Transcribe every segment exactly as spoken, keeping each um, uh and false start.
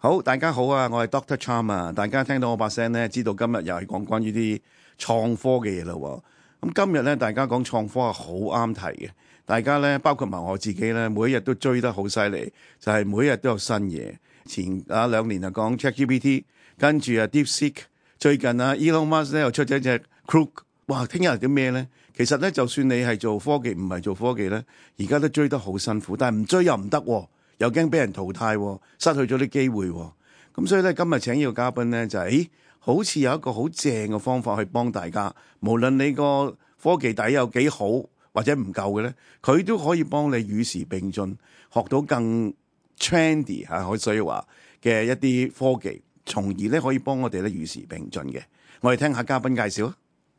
好，大家好啊，我係 Doctor Charm 啊，大家聽到我把聲咧，知道今日又係講關於啲創科嘅嘢啦。咁今日咧，大家講創科係好啱題嘅，大家咧包括埋我自己咧，每一日都追得好犀利，就係、是、每一日都有新嘢。前啊兩年啊講 ChatGPT， 跟住啊 DeepSeek， 最近啊 Elon Musk 咧又出咗一隻 Grok， 哇！聽日係啲咩咧？其實咧，就算你係做科技，唔係做科技咧，而家都追得好辛苦，但係唔追又唔得，又驚俾人淘汰，失去咗啲機會。咁所以咧，今日請呢個嘉賓咧，就係、是，咦，好似有一個好正嘅方法去幫大家，無論你個科技底有幾好或者唔夠嘅咧，佢都可以幫你與時並進，學到更 trendy 嚇，可以話嘅一啲科技，從而咧可以幫我哋咧與時並進嘅。我哋聽下嘉賓介紹啊。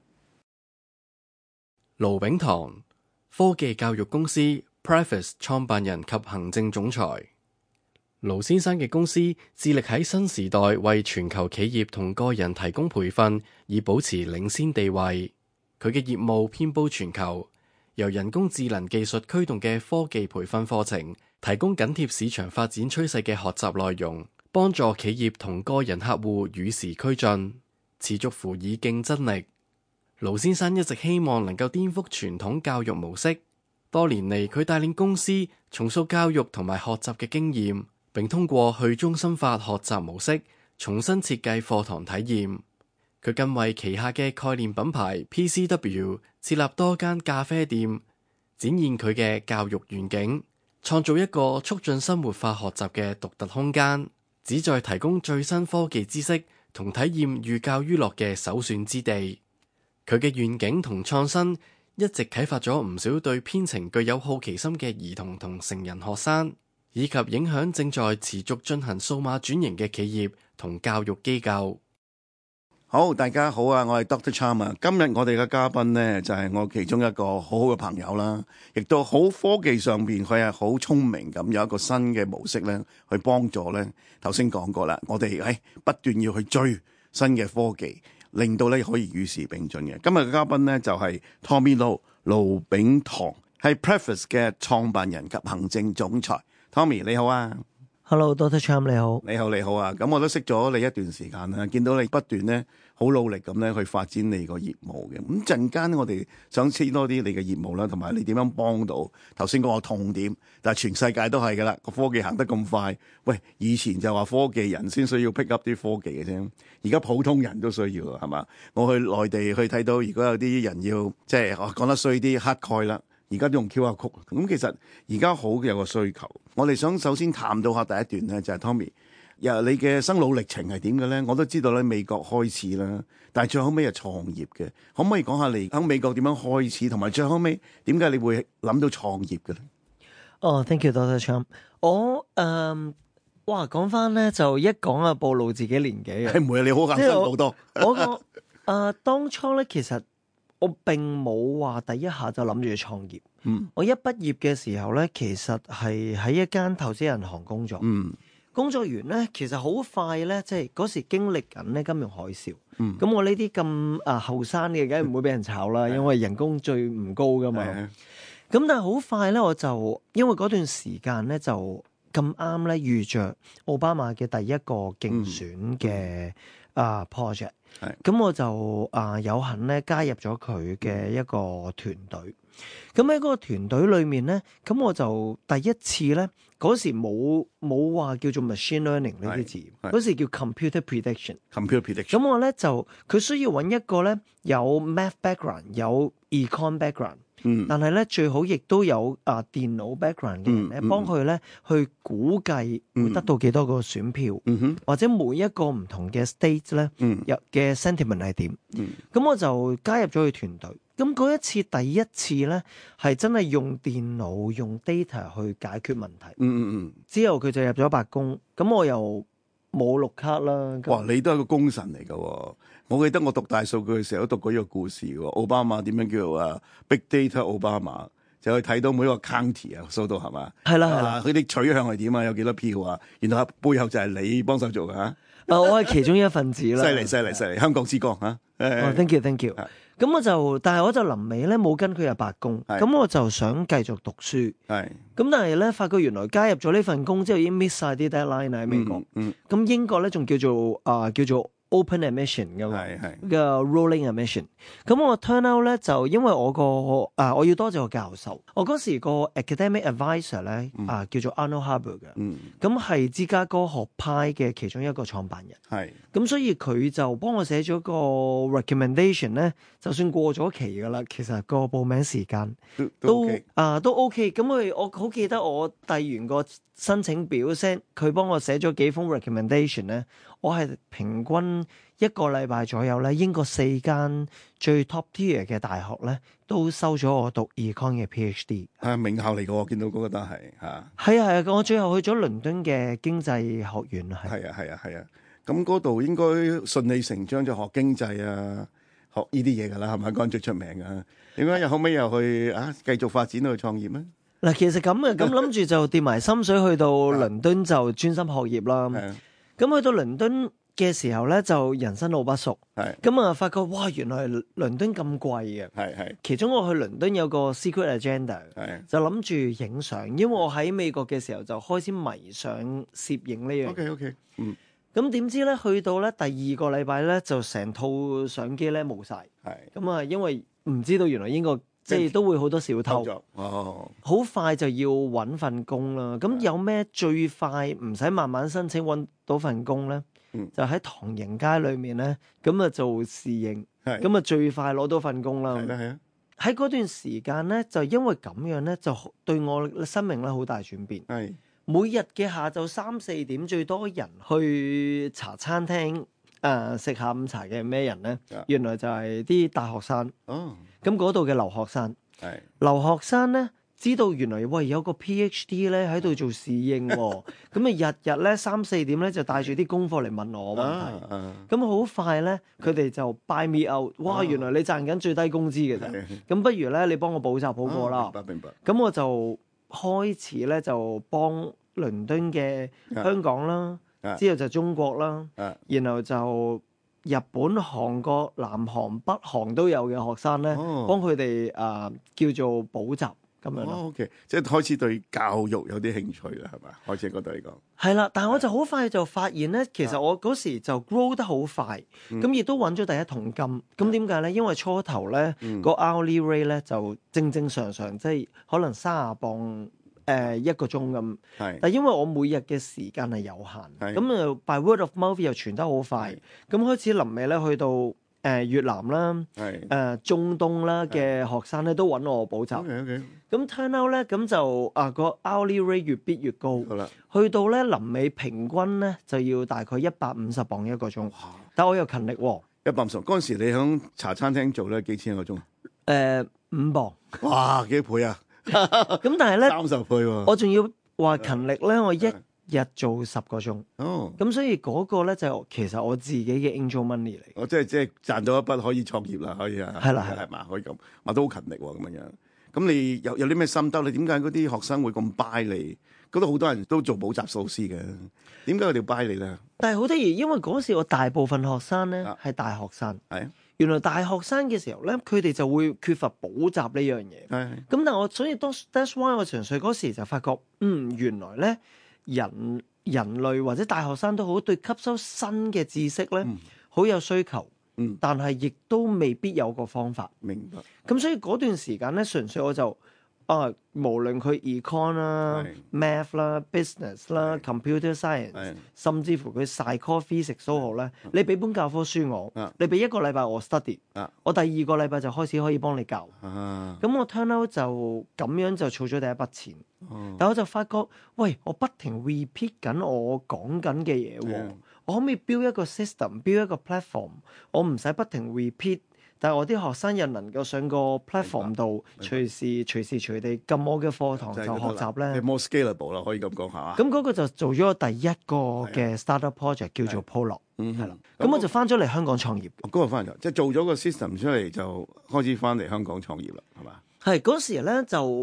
盧炳棠，科技教育公司 Preface 創辦人及行政總裁。盧先生嘅公司致力喺新時代為全球企業同個人提供培訓，以保持領先地位。佢嘅業務遍佈全球，由人工智能技術驅動嘅科技培訓課程，提供緊貼市場發展趨勢嘅學習內容，幫助企業同個人客戶與時俱進，持續輔以競爭力。盧先生一直希望能夠顛覆傳統教育模式，多年嚟佢帶領公司重塑教育同埋學習嘅經驗，並通過去中心化學習模式重新設計課堂體驗。佢更為旗下嘅概念品牌 P C W 設立多間咖啡店，展現佢嘅教育願景，創造一個促進生活化學習嘅獨特空間，旨在提供最新科技知識同體驗寓教於樂嘅首選之地。佢嘅願景同創新一直啟發咗唔少對編程具有好奇心嘅兒童同成人學生，以及影響正在持續進行數碼轉型嘅企業同教育機構。 好，大家好啊，我係 Doctor Charm 啊。今日我哋嘅嘉賓呢，就係、是、我其中一個好好嘅朋友啦，亦都好科技上邊佢係好聰明咁，有一個新嘅模式咧去幫助咧。頭先講過啦，我哋誒不斷要去追新嘅科技，令到咧可以與時並進嘅。今日嘅嘉賓咧就係 Tommy Low 盧炳棠，係 Preface 嘅創辦人及行政總裁。Tommy 你好啊。 Hello，Doctor Charm 你好。 你好你好啊。咁我都識咗你一段時間啦，見到你不斷咧好努力咁咧去發展你個業務嘅。咁陣間我哋想知多啲你嘅業務啦，同埋你點樣幫到頭先講個痛點，但係全世界都係噶啦，個科技行得咁快。喂，以前就話科技人先需要 pick up 啲科技嘅啫，而家普通人都需要係嘛？我去內地去睇到，如果有啲人要即係講得衰啲乞丐啦。而家都用 Q R code，咁其實而家好有個需求。我哋想首先探到下第一段咧，就係 Tommy，又你嘅生老歷程係點嘅咧？我都知道咧，美國開始啦，但係最後尾係創業嘅，可唔可以講下你喺美國點樣開始，同埋最後尾點解你會諗到創業嘅咧？ 哦、oh，thank you，Doctor Charm。我誒，um, 哇，講翻咧就一講啊，暴露自己年紀嘅， 係唔會，你好後生好多。 我個誒、呃、當初咧，其實我並冇話第一下就諗住創業。嗯，我一畢業嘅時候咧，其實係喺一間投資銀行工作。嗯，工作完咧，其實好快咧，即係嗰時經歷緊咧金融海嘯。嗯，咁我呢啲咁啊後生嘅，梗係唔會俾人炒啦，因為人工最唔高噶嘛。咁但係好快咧，我就因為嗰段時間咧就咁啱咧遇着奧巴馬嘅第一個競選嘅啊 project。咁我就啊、呃、有幸咧加入咗佢嘅一個團隊。咁喺嗰個團隊裏面咧，咁我就第一次咧嗰時冇冇話叫做 machine learning 呢啲字，嗰時叫 computer prediction。computer prediction。咁我咧就佢需要揾一個咧有 math background 有 econ background。嗯，但係咧最好亦都有啊、呃、電腦 background 嘅人咧，幫佢咧去估計會得到幾多個選票，嗯哼，或者每一個唔同嘅 state 咧，嗯，入嘅 sentiment 係點，嗯，咁我就加入咗佢團隊。咁嗰一次第一次咧，係真係用電腦用 data 去解決問題，嗯嗯嗯。之後佢就入咗白宮，咁我又冇綠卡啦。 哇！你都係個功臣嚟㗎喎。我記得我讀大數據嘅時候都讀過呢個故事喎，奧巴馬點樣叫做啊 Big Data 奧巴馬，就去睇到每一個 county 啊，數到係嘛？ 係啦係啦， 佢啲取向係點啊？有幾多票啊？原來背後就係你幫手做㗎嚇。 啊，我係其中一份子啦。 犀利犀利犀利，香港之光嚇。 哦，thank you thank you。咁咁我就，但係我就臨尾咧冇跟佢入白宮，咁我就想繼續讀書。 係。 咁但係咧，發覺原來加入咗呢份工之後，已經 miss 晒啲 deadline 喺美國。 嗯。 咁、嗯、英國咧仲叫做啊、呃、叫做 open admission 㗎嘛，嘅 rolling admission。咁我 turn out 咧就因為我個啊、呃、我要多謝個教授，我嗰時個 academic advisor 咧啊、呃、叫做 Arnold Harber 嘅，咁係、嗯、芝加哥學派嘅其中一個創辦人。係是，咁所以佢就幫我寫咗個 recommendation 咧，就算過咗期㗎啦，其實個報名時間都都啊都 OK。咁佢我好記得我遞完個申請表 send，佢幫我寫咗幾封 recommendation 咧，我係平均一個禮拜左右咧，英國四間最 top tier 嘅大學咧，都收咗我讀 econ 嘅 PhD。係名校嚟嘅，我見到嗰個都係嚇。 係啊係啊，我最後去咗倫敦嘅經濟學院。 係啊係啊係啊，咁嗰度應該順理成章就學經濟啊，學呢啲嘢㗎啦，係咪？嗰陣最出名㗎。點解又後尾又去啊繼續發展去創業咧？ 嗱，其實咁嘅，咁諗住就跌埋心水去到倫敦就專心學業啦。咁去到倫敦嘅時候咧，就人生路不熟。係咁啊，發覺哇，原來倫敦咁貴嘅。係係。其中我去倫敦有個 secret agenda，係就諗住影相，因為我喺美國嘅時候就開始迷上攝影呢樣。OK OK，嗯。咁點知咧，去到咧第二個禮拜咧，就成套相機咧冇晒。係。咁啊，因為唔知道原來英國即係都會好多小偷。哦。好快就要揾份工啦。咁有咩最快唔使慢慢申請揾到份工咧？嗯、就喺唐營街裏面咧，咁啊做侍應，咁啊的最快攞到份工啦。係啦係啊。喺嗰段時間咧，就因為咁樣咧，就對我生命咧好大轉變。係的每日嘅下晝三四點最多人去茶餐廳誒食下午茶嘅咩人咧？的原來就係啲大學生。哦。咁嗰度嘅留學生。係的。留學生咧。知道原來喂有個 PhD 咧喺度做侍應喎，咁啊日日咧三四點咧就帶住啲功課嚟問我問題，咁好、啊啊、快咧佢哋就 buy me out，哇！原來你賺緊最低工資嘅啫，咁、啊、不如咧你幫我補習好過啦、啊。明白明白。咁我就開始咧就幫倫敦嘅香港啦，啊、之後就中國啦，啊、然後就日本、韓國、南韓、北韓都有嘅學生咧，哦、幫佢哋誒叫做補習。咁樣咯、 哦、，OK，即係開始對教育有啲興趣啦，係嘛？開始覺得嚟講係啦，但係我就好快就發現咧，其實我嗰時就 grow 得好快，咁亦、嗯、都揾咗第一桶金。咁點解咧？因為初頭咧、嗯、個 hourly rate 咧就正正常常，即係可能三十磅誒、呃、一個鐘咁。係，但係因為我每日嘅時間係有限，咁啊 by word of mouth 又傳得好快，咁開始臨尾咧去到。誒、呃、越南啦，誒是、呃、中東啦嘅學生咧都揾我補習，咁 Okay, okay. turn out 咧咁就啊個 hourly rate 越逼越高，好啦，去到咧臨尾平均咧就要大概一百五十磅一個鐘，哇但我又勤力喎， 一百五十，嗰陣時你響茶餐廳做咧幾錢一個鐘？誒、 呃、五磅， 哇幾倍啊！ 咁但係咧三十倍喎、啊， 我仲要話勤力咧，我一日做十個鐘，哦，咁所以嗰個咧就其實我自己嘅 angel money 嚟。 我即係即係賺到一筆可以創業啦，可以啊， 係啦係係嘛，可以咁，我都好勤力喎咁樣樣。咁你有有啲咩心得？你點解嗰啲學生會咁 buy 你？嗰度好多人都做補習老師嘅，點解佢哋 buy 你咧？ 但係好得意，因為嗰時我大部分學生咧係、啊、大學生，係、啊、原來大學生嘅時候咧，佢哋就會缺乏補習呢樣嘢。係咁，但係我所以當 that's why 我純粹嗰時就發覺，嗯，原來咧。人人類或者大學生都好，對吸收新嘅知識咧，好、嗯、有需求。嗯，但係亦都未必有個方法。明白。咁所以嗰段時間咧，純粹我就啊，無論佢 econ 啦、是 math 啦、business 啦、是 computer science，是甚至乎佢 psycho physics 都好咧，是你俾本教科書我，啊、你俾一個禮拜我 study，啊、我第二個禮拜就開始可以幫你教。咁、啊、我 turn out 就咁樣就儲咗第一筆錢。嗯、但我就發覺，喂，我不停 repeat 緊我講緊嘅嘢喎，嗯、我可唔可以 build 一個 system，build 一個 platform，我唔使不停 repeat，但係我啲學生又能夠上個 platform 度隨時隨時隨地撳我嘅課堂就學習咧。 你 more scalable 啦，可以咁講下。 咁嗰個就做咗第一個嘅 startup project 叫做 Polo，係啦。咁我就翻咗嚟香港創業。嗰個翻嚟即係做咗個 system 出嚟，就開始翻嚟香港創業啦，係嘛？係嗰時咧就。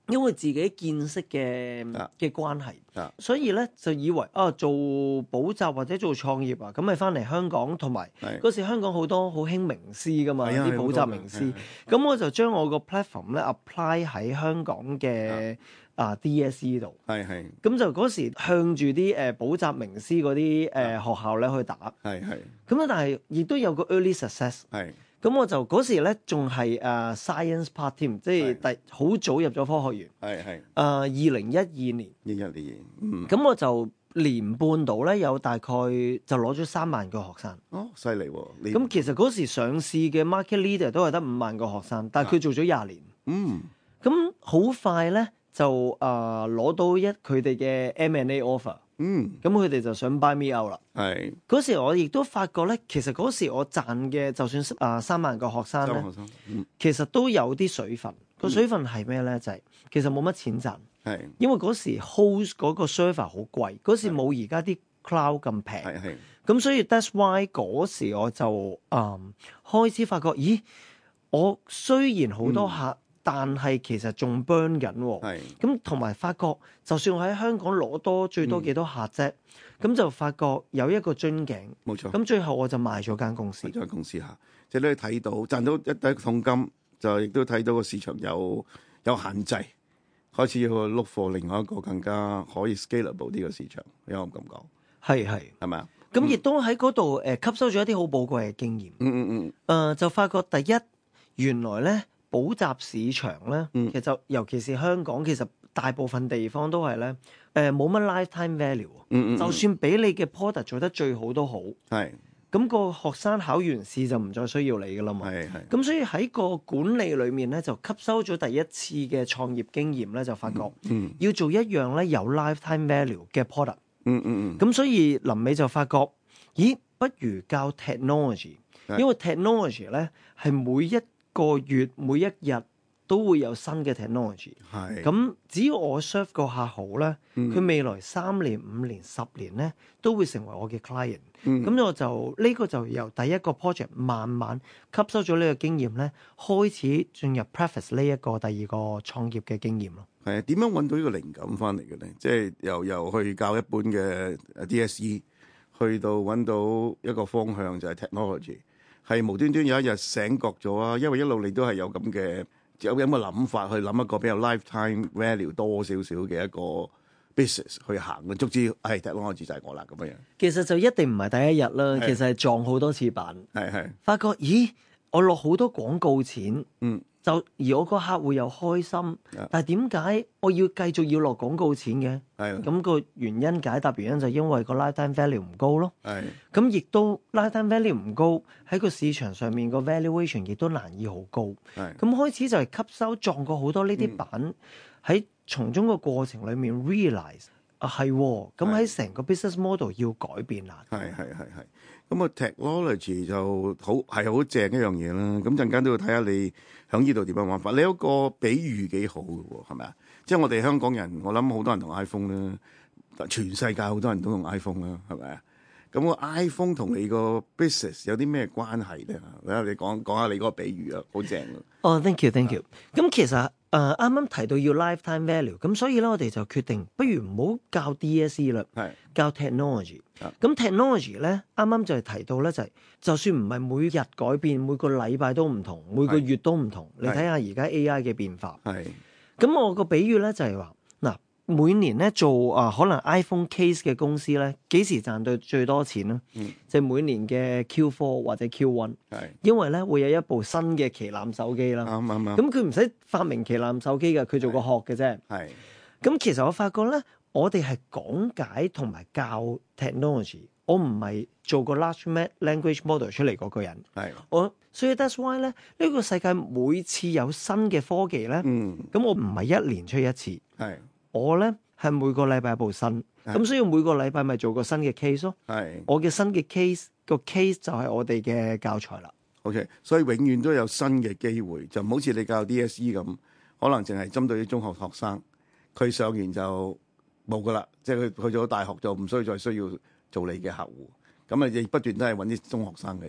因為自己見識嘅嘅關係，啊、所以咧就以為啊做補習或者做創業啊，咁咪翻嚟香港，同埋嗰時香港好多好興名師噶嘛，啲補習名師，咁我就將我個 platform 咧 apply 喺香港嘅啊 D S E 度，係係，咁就嗰時向住啲誒補習名師嗰啲誒學校咧去打，係係，咁啊但係亦都有個 early success，係。咁我就嗰時咧仲係誒 science part 添，即係第好早入咗科學園。係係。誒二零一二年。一一年。嗯。咁我就年半度咧，有大概就攞咗三萬個學生。哦，犀利喎！咁其實嗰時上市嘅 market leader 都係得五萬個學生，但係佢做咗廿年。嗯。咁好快咧就誒攞到一佢哋嘅 M and A offer。嗯，咁佢哋就想 buy me out 啦。係嗰時我亦都發覺咧，其實嗰時我賺嘅就算啊、呃、三萬個學生咧，嗯、其實都有啲水分。個、嗯、水分係咩咧？就係、是、其實冇乜錢賺。係因為嗰時 host 嗰個 server 好貴，嗰時冇而家啲 cloud 咁平。係係咁，所以 that's why 嗰時我就啊、嗯、開始發覺，咦，我雖然好多客。嗯但係其實仲 burn 緊喎，咁同埋發覺，就算我喺香港攞多最多幾多客啫，咁、嗯、就發覺有一個樽頸，冇錯。咁最後我就賣咗間公司，賣咗間公司嚇，即係你睇到賺到一第一桶金，就亦都睇到個市場有有限制，開始要去 look for 另外一個更加可以 scalable 啲嘅市場，有冇咁講？係係係咪啊？咁亦都喺嗰度誒吸收咗一啲好寶貴嘅經驗。嗯嗯嗯。誒、呃、就發覺第一原來咧。補習市場咧，嗯、其實尤其是香港，其實大部分地方都係咧，誒冇乜 lifetime value。嗯嗯，就算俾你嘅 product 做得最好都好，係咁是個學生考完試就唔再需要你噶啦嘛。係係。咁所以喺個管理裏面咧，就吸收咗第一次嘅創業經驗咧，就發覺，嗯，要做一樣咧有 lifetime value 嘅 product。嗯嗯嗯。咁所以臨尾就發覺，咦，不如教 technology，是因為 technology 咧係每一個月每一日都會有新嘅 technology，係咁只要我 serve 個客好咧，佢、嗯、未來三年、五年、十年咧都會成為我嘅 client。咁、嗯、我就呢、呢個就由第一個 project 慢慢吸收咗呢個經驗咧，開始進入 Preface 呢一個第二個創業嘅經驗咯。係啊，點樣揾到呢個靈感翻嚟嘅咧？即係由由去教一般嘅 D S E， 去到揾到一個方向就係 technology。係無端端有一日醒覺咗啊！因為一路你都係有咁嘅有咁嘅諗法，去諗一個比較 lifetime value 多少少嘅一個 business 去行嘅，足之係 technology 就係我啦咁樣。其實就一定唔係第一日啦，是其實係撞好多次板，係係發覺咦，我落好多廣告錢，嗯。就而我個客戶又開心，但係點解我要繼續要落廣告錢嘅？係咁個原因解答原因就因為個 lifetime value 唔高咯。係咁亦都 lifetime value 唔高，喺個市場上面個 valuation 亦都難以好高。係咁開始就係吸收撞過好多呢啲板，喺從中個過程裡面 realize 啊係咁喺成個 business model 要改變啦。係係係係。咁啊 technology 就好係好正一樣嘢啦。咁陣間都要睇下你喺呢度點樣玩法。你有個比喻幾好嘅喎，係咪啊？即係我哋香港人，我諗好多人同 iPhone 啦，全世界好多人都用 iPhone 啦，係咪啊？咁個 iPhone 同你個 business 有啲咩關係咧？你講講下你嗰個比喻啊，好正啊！哦、oh，thank you，thank you。咁其實誒啱啱提到要 lifetime value，咁所以咧我哋就決定不如唔好教 D S E 啦，係教 technology。咁 technology 咧啱啱就係提到咧就係、是，就算唔係每日改變，每個禮拜都唔同，每個月都唔同。你睇下而家 A I 嘅變化。係。咁我個比喻咧就係話。每年咧做啊、呃、可能 iPhone case 嘅公司咧，幾時賺到最多錢咧？嗯，就係每年嘅 Q 四 或者 Q 一，係因為咧會有一部新嘅旗艦手機啦。啱啱啱。咁佢唔使發明旗艦手機嘅，佢做個殼嘅啫。係。咁其實我發覺咧，我哋係講解同埋教 technology，我唔係做個 large language model 出嚟嗰個人。係。我所以 that's why 咧，呢、呢個世界每次有新嘅科技咧，嗯，咁我唔係一年出一次。係。我咧係每個禮拜部新，咁所以每個禮拜咪做個新嘅 case 咯。係，我嘅新嘅 case 個 case 就係我哋嘅教材啦。OK，所以永遠都有新嘅機會，就唔好似你教 D S E 咁，可能淨係針對啲中學學生，佢上完就冇噶啦，即係佢去咗大學就唔需要再需要做你嘅客戶。咁啊，亦不斷都係揾啲中學生嘅啫。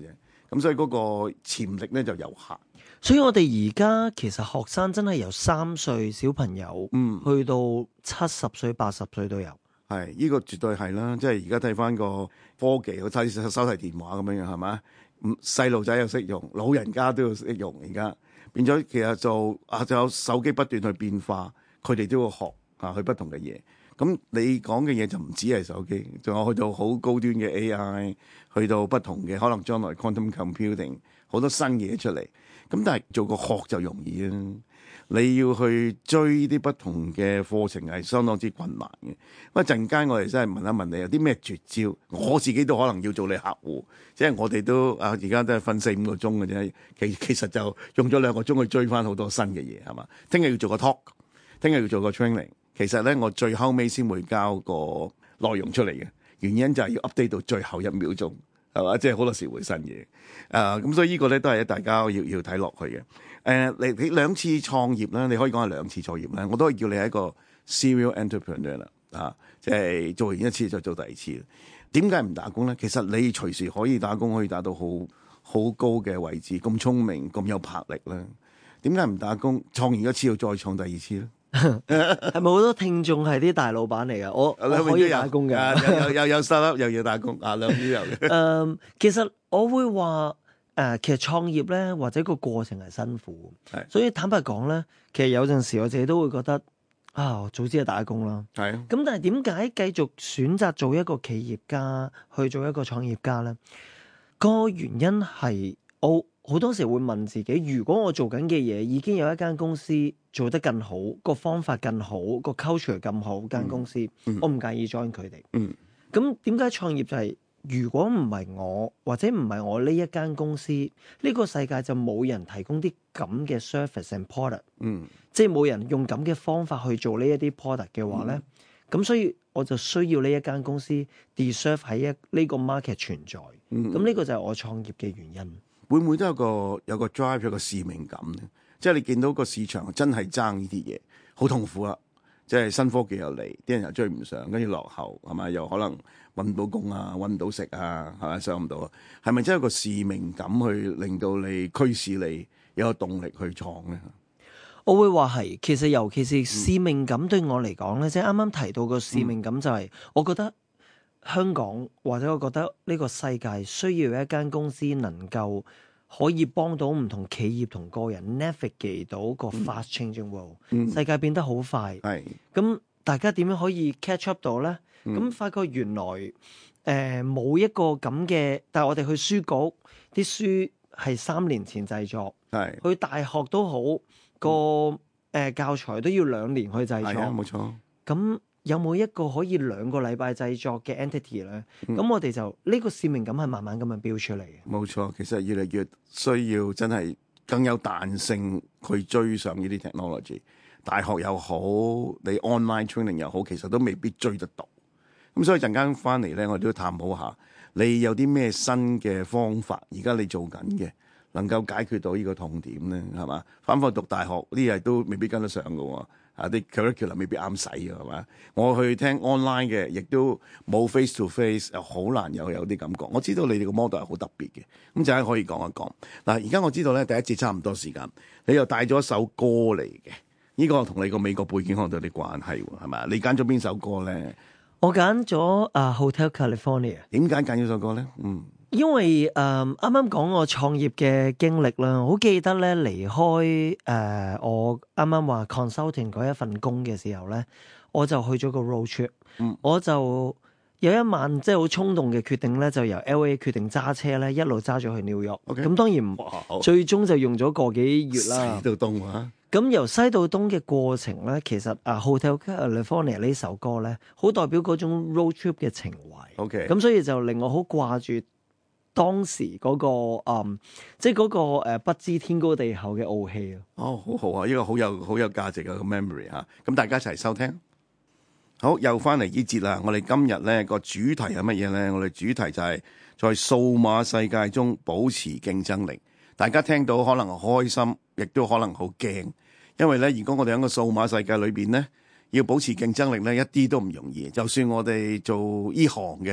咁所以嗰個潛力咧就有限。 所以我哋而家其實學生真係由三歲小朋友，嗯，去到七十歲、八十歲都有。 係，呢、呢個絕對係啦。即係而家睇翻個科技，我睇手提電話咁樣樣係嘛？咁細路仔又識用，老人家都要識用。而家變咗，其實就啊，就有手機不斷去變化，佢哋都要學啊，去不同嘅嘢。咁你講嘅嘢就唔止係手機，仲有去到好高端嘅 A I， 去到不同嘅可能將來 quantum computing 好多新嘢出嚟。咁但係做個學就容易啊，你要去追啲不同嘅課程係相當之困難嘅。咁一陣間我哋真係問一問你有啲咩絕招，我自己都可能要做你客戶，即係我哋都啊而家都係瞓四五個鐘嘅啫，其其實就用咗兩個鐘去追翻好多新嘅嘢係嘛？聽日要做個 talk， 聽日要做個 training， 其實咧我最後尾先會交個內容出嚟嘅，原因就係要 update 到最後一秒鐘。係嘛？即係好多時會新嘢，誒咁所以呢個咧都係大家要要睇落去嘅。誒、呃，你你兩次創業咧，你可以講係兩次創業咧，我都係叫你係一個 serial entrepreneur 啦，啊，即係做完一次就做第二次。點解唔打工咧？其實你隨時可以打工，可以打到好好高嘅位置，咁聰明，咁有魄力咧。點解唔打工？創完一次要再創第二次咧？ 係咪好多聽眾係啲大老闆嚟噶？我我可以打工嘅， 又又有收入又要打工啊，兩邊有嘅。 誒，其實我會話誒、呃，其實創業咧或者個過程係辛苦，係，所以坦白講咧，其實有陣時我自己都會覺得啊，早知係打工啦。係啊。咁但係點解繼續選擇做一個企業家去做一個創業家咧？個原因係我好多時會問自己，如果我做緊嘅嘢已經有一間公司做得更好，個方法更好，個 culture 更好，間公司、嗯、我唔介意 join 佢哋。咁點解創業就係、是、如果唔係我或者唔係我呢一間公司，呢、這個世界就冇人提供啲咁嘅 service and product，、嗯、即係冇人用咁嘅方法去做呢一啲 product 嘅話咧，咁、嗯、所以我就需要呢一間公司 deserve 喺一呢個 market 存在。咁呢、嗯、個就係我創業嘅原因。 會唔會都有個有個 drive 有個使命感咧？即係你見到個市場真係爭呢啲嘢，好痛苦啦！即係新科技又嚟，啲人又追唔上，跟住落後係咪？又可能揾唔到工啊，揾唔到食啊，係咪上唔到啊？係咪真係有個使命感去令到你驅使你有個動力去創咧？ 我會話係，其實尤其是使命感對我嚟講咧，即係啱啱提到個使命感就係、是，嗯、我覺得香港或者我覺得呢個世界需要一間公司能夠可以幫到唔同企業同個人 navigate 到個 fast changing world，、嗯、世界變得好快，咁、嗯、大家點樣可以 catch up 到咧？咁、嗯、發覺原來誒冇、呃、一個咁嘅，但係我哋去書局啲書係三年前製作，是去大學都好個誒、呃、教材都要兩年去製作， 冇錯。 咁有冇一個可以兩個禮拜製作嘅 entity 咧？咁、嗯、我哋就呢、這個使命感係慢慢咁樣標出嚟嘅。 冇錯，其實越嚟越需要真係更有彈性去追上呢啲 technology。大學又好，你 online training 又好，其實都未必追得到。咁所以陣間翻嚟咧，我哋都探討下你有啲咩新嘅方法，而家你做緊嘅能夠解決到呢個痛點咧，係嘛？翻返去讀大學呢啲嘢都未必跟得上㗎喎。啊！啲 curriculum 未必啱使嘅係嘛？我去聽 online 嘅，亦都冇 face to face，又好難有有啲感覺。我知道你哋個 model 係好特別嘅，咁就係可以講一講。嗱，而家我知道咧，第一節差唔多時間，你又帶咗一首歌嚟嘅，呢、這個同你個美國背景可能有啲關係喎，係咪？你揀咗邊首歌咧？ 我揀咗啊 Hotel California。點解揀呢首歌咧？嗯。 因為誒啱啱講我創業嘅經歷啦，好記得咧離開誒、呃、我啱啱話 consulting 嗰一份工嘅時候咧，我就去咗個 road trip，、嗯、我就有一晚即係好衝動嘅決定咧，就由 L A 決定揸車咧，一路揸咗去 New York。咁 Okay. 當然最終就用咗個幾月啦。 西到東啊！ 咁由西到東嘅過程咧，其實啊 Hotel California 呢首歌咧，好代表嗰種 road trip 嘅情懷。 OK， 咁所以就令我好掛住當時嗰、那個嗯，即係嗰個誒不知天高地厚嘅傲氣啊！ 哦，好好啊，呢、這個好有好有價值嘅個 memory 嚇。咁大家一齊收聽。好，又翻嚟呢節啦。我哋今日咧個主題係乜嘢咧？我哋主題就係在數碼世界中保持競爭力。大家聽到可能開心，亦都可能好驚，因為咧，如果我哋喺個數碼世界裏邊咧，要保持競爭力咧，一啲都唔容易。就算我哋做呢行嘅。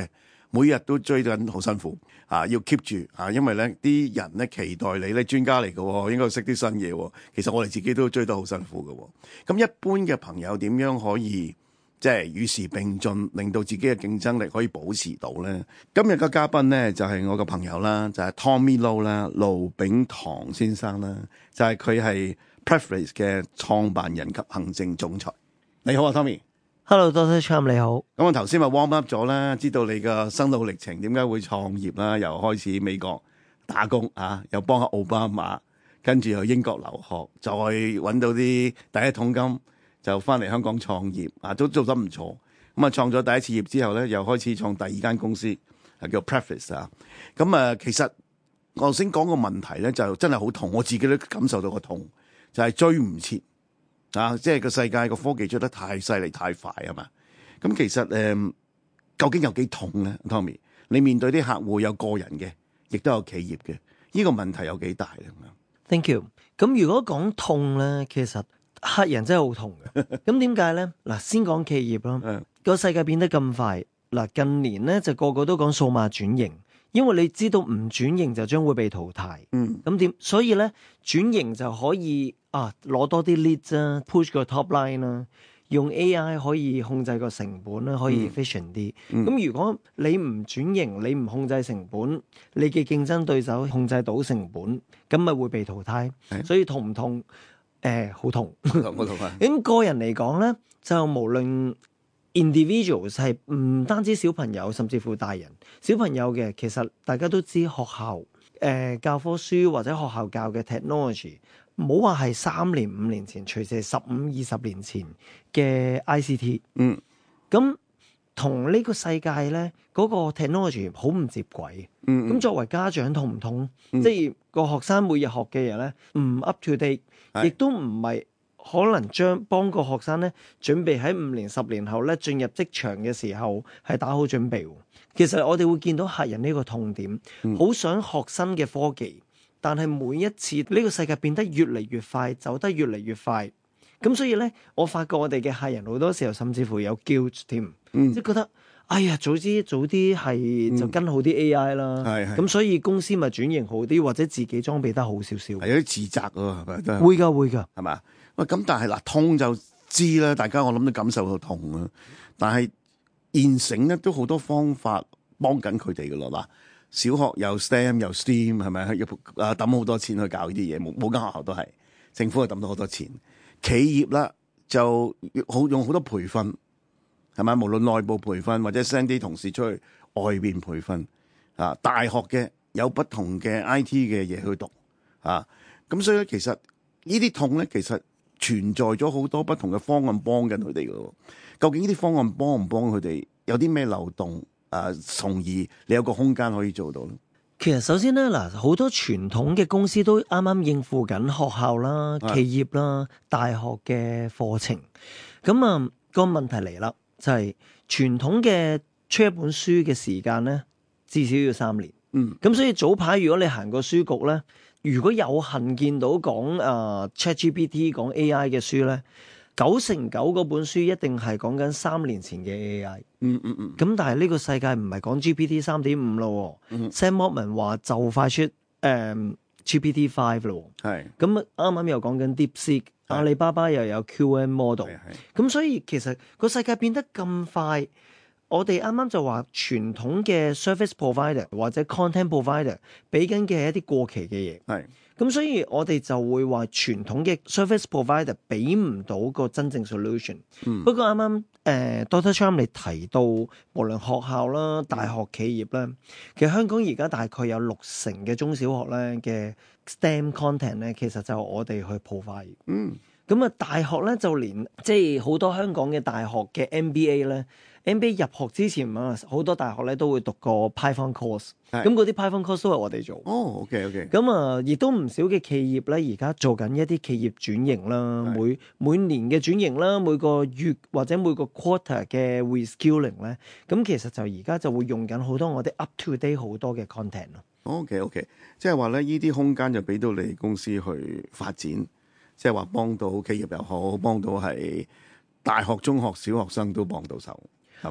每日都追緊好辛苦啊，要 keep 住啊，因為咧啲人咧期待你咧專家嚟嘅，應該識啲新嘢。其實我哋自己都追得好辛苦嘅。咁一般嘅朋友點樣可以即係與時並進，令到自己嘅競爭力可以保持到咧？今日嘅嘉賓咧就係、是、我個朋友啦，就係、是、Tommy Low 啦，盧炳棠先生啦，就係佢係 Preface 嘅創辦人及行政總裁。你好啊 ，Tommy。Hello，Doctor Cham 你好。 咁我頭先咪 warm up 咗啦，知道你嘅生路歷程，點解會創業啦？由開始美國打工啊，又幫下奧巴馬，跟住又英國留學，再揾到啲第一桶金，就翻嚟香港創業啊，都做得唔錯。咁啊，創咗第一次業之後咧，又開始創第二間公司，係叫 Preface 啊。咁啊，其實我頭先講個問題咧，就真係好痛，我自己都感受到個痛，就係、是、追唔切。啊！即係個世界個科技追得太犀利太快啊嘛！咁其實誒、嗯，究竟有幾痛咧 ，Tommy？你面對啲客戶有個人嘅，亦都有企業嘅，呢、這個問題有幾大咧 ？Thank you。咁如果講痛咧，其實客人真係好痛嘅。咁點解咧？嗱，先講企業啦。個世界變得咁快，嗱近年咧就個個都講數碼轉型，因為你知道唔轉型就將會被淘汰。嗯。咁點？所以咧轉型就可以。啊，攞多啲 lead 啊 ，push 個 top line 啦，用 A I 可以控制個成本啦，可以 efficient 啲。咁、嗯、如果你唔轉型，你唔控制成本，你嘅競爭對手控制到成本，咁咪會被淘汰。嗯、所以痛唔痛？誒、呃，好痛。好痛，好痛啊！咁個人嚟講咧，就無論 individuals 係唔單止小朋友，甚至乎大人。小朋友嘅其實大家都知學校誒、呃、教科書或者學校教嘅 technology。唔好話係三年五年前，隨時係十五二十年前嘅 I C T。嗯，咁同呢個世界咧嗰、那個 technology 好唔接軌。嗯，咁作為家長痛唔痛？嗯、即係個學生每日學嘅嘢咧唔 up to date，亦都唔係可能將幫個學生咧準備喺五年十年後咧進入職場嘅時候係打好準備。其實我哋會見到客人呢個痛點，好、嗯、想學新嘅科技。但係每一次呢、這個世界變得越嚟越快，走得越嚟越快，咁所以咧，我發覺我哋嘅客人好多時候甚至乎有 guilt 添，嗯、即係覺得，哎呀，早知早啲係就跟好啲 A I 啦，咁、嗯、所以公司咪轉型好啲，或者自己裝備得好少少，係有啲自責喎，係咪都係？會㗎會㗎，係嘛？喂，咁但係嗱，痛就知啦，大家我諗都感受到痛啦，但係現成咧都好多方法幫緊佢哋㗎咯嗱。小學有 S T E M 有 S T E A M 係咪？要啊抌好多錢去教呢啲嘢，冇冇間學校都係，政府又抌到好多錢。企業啦就好用好多培訓，係咪？無論內部培訓或者 send 啲同事出去外邊培訓啊。大學嘅有不同嘅 I T 嘅嘢去讀啊。咁所以咧，其實呢啲痛咧，其實存在咗好多不同嘅方案幫緊佢哋嘅。究竟呢啲方案幫唔幫佢哋？有啲咩漏洞？啊，從而你有個空間可以做到咧。其實首先咧，嗱，好多傳統嘅公司都啱啱應付緊學校啦、企業啦、大學嘅課程。咁啊，個問題嚟啦，就係、是、傳統嘅出一本書嘅時間咧，至少要三年。嗯。咁所以早排如果你行過書局咧，如果有幸見到講啊 ChatGPT 講 A I 嘅書咧，九成九嗰本書一定係講緊三年前嘅 A I。嗯嗯嗯。咁但係呢個世界唔係講 G P T 三點五咯。嗯。Sam Altman 話就快出誒、um, G P T five 咯。係是。咁啱啱又講緊 DeepSeek，是阿里巴巴又有 Q M model。係係。咁所以其實個世界變得咁快，我哋啱啱就話傳統嘅 service provider 或者 content provider 俾緊嘅係一啲過期嘅嘢。係。咁所以我哋就會話傳統嘅 service provider 俾唔到個真正 solution。嗯、不過啱啱誒 Doctor Cham 你提到，無論學校啦、大學、企業咧，其實香港而家大概有六成嘅中小學咧嘅 S T E M content 咧，其實就我哋去 provide。嗯。咁啊，大學咧就連即係好多香港嘅大學嘅 M B A 咧。M B A 入學之前啊，好多大學咧都會讀個 Python course，咁嗰啲 Python course 都係我哋做。哦，OK OK。咁啊，亦都唔少嘅企業咧，而家做緊一啲企業轉型啦，是每每年嘅轉型啦，每個月或者每個 quarter 嘅 reskilling 咧，咁其實就而家就會用緊好多我哋 up to date 好多嘅 content 咯。OK OK，即係話咧，呢啲空間就俾到你公司去發展，即係話幫到企業又好，幫到係大學、中學、小學生都幫到手。係嘛？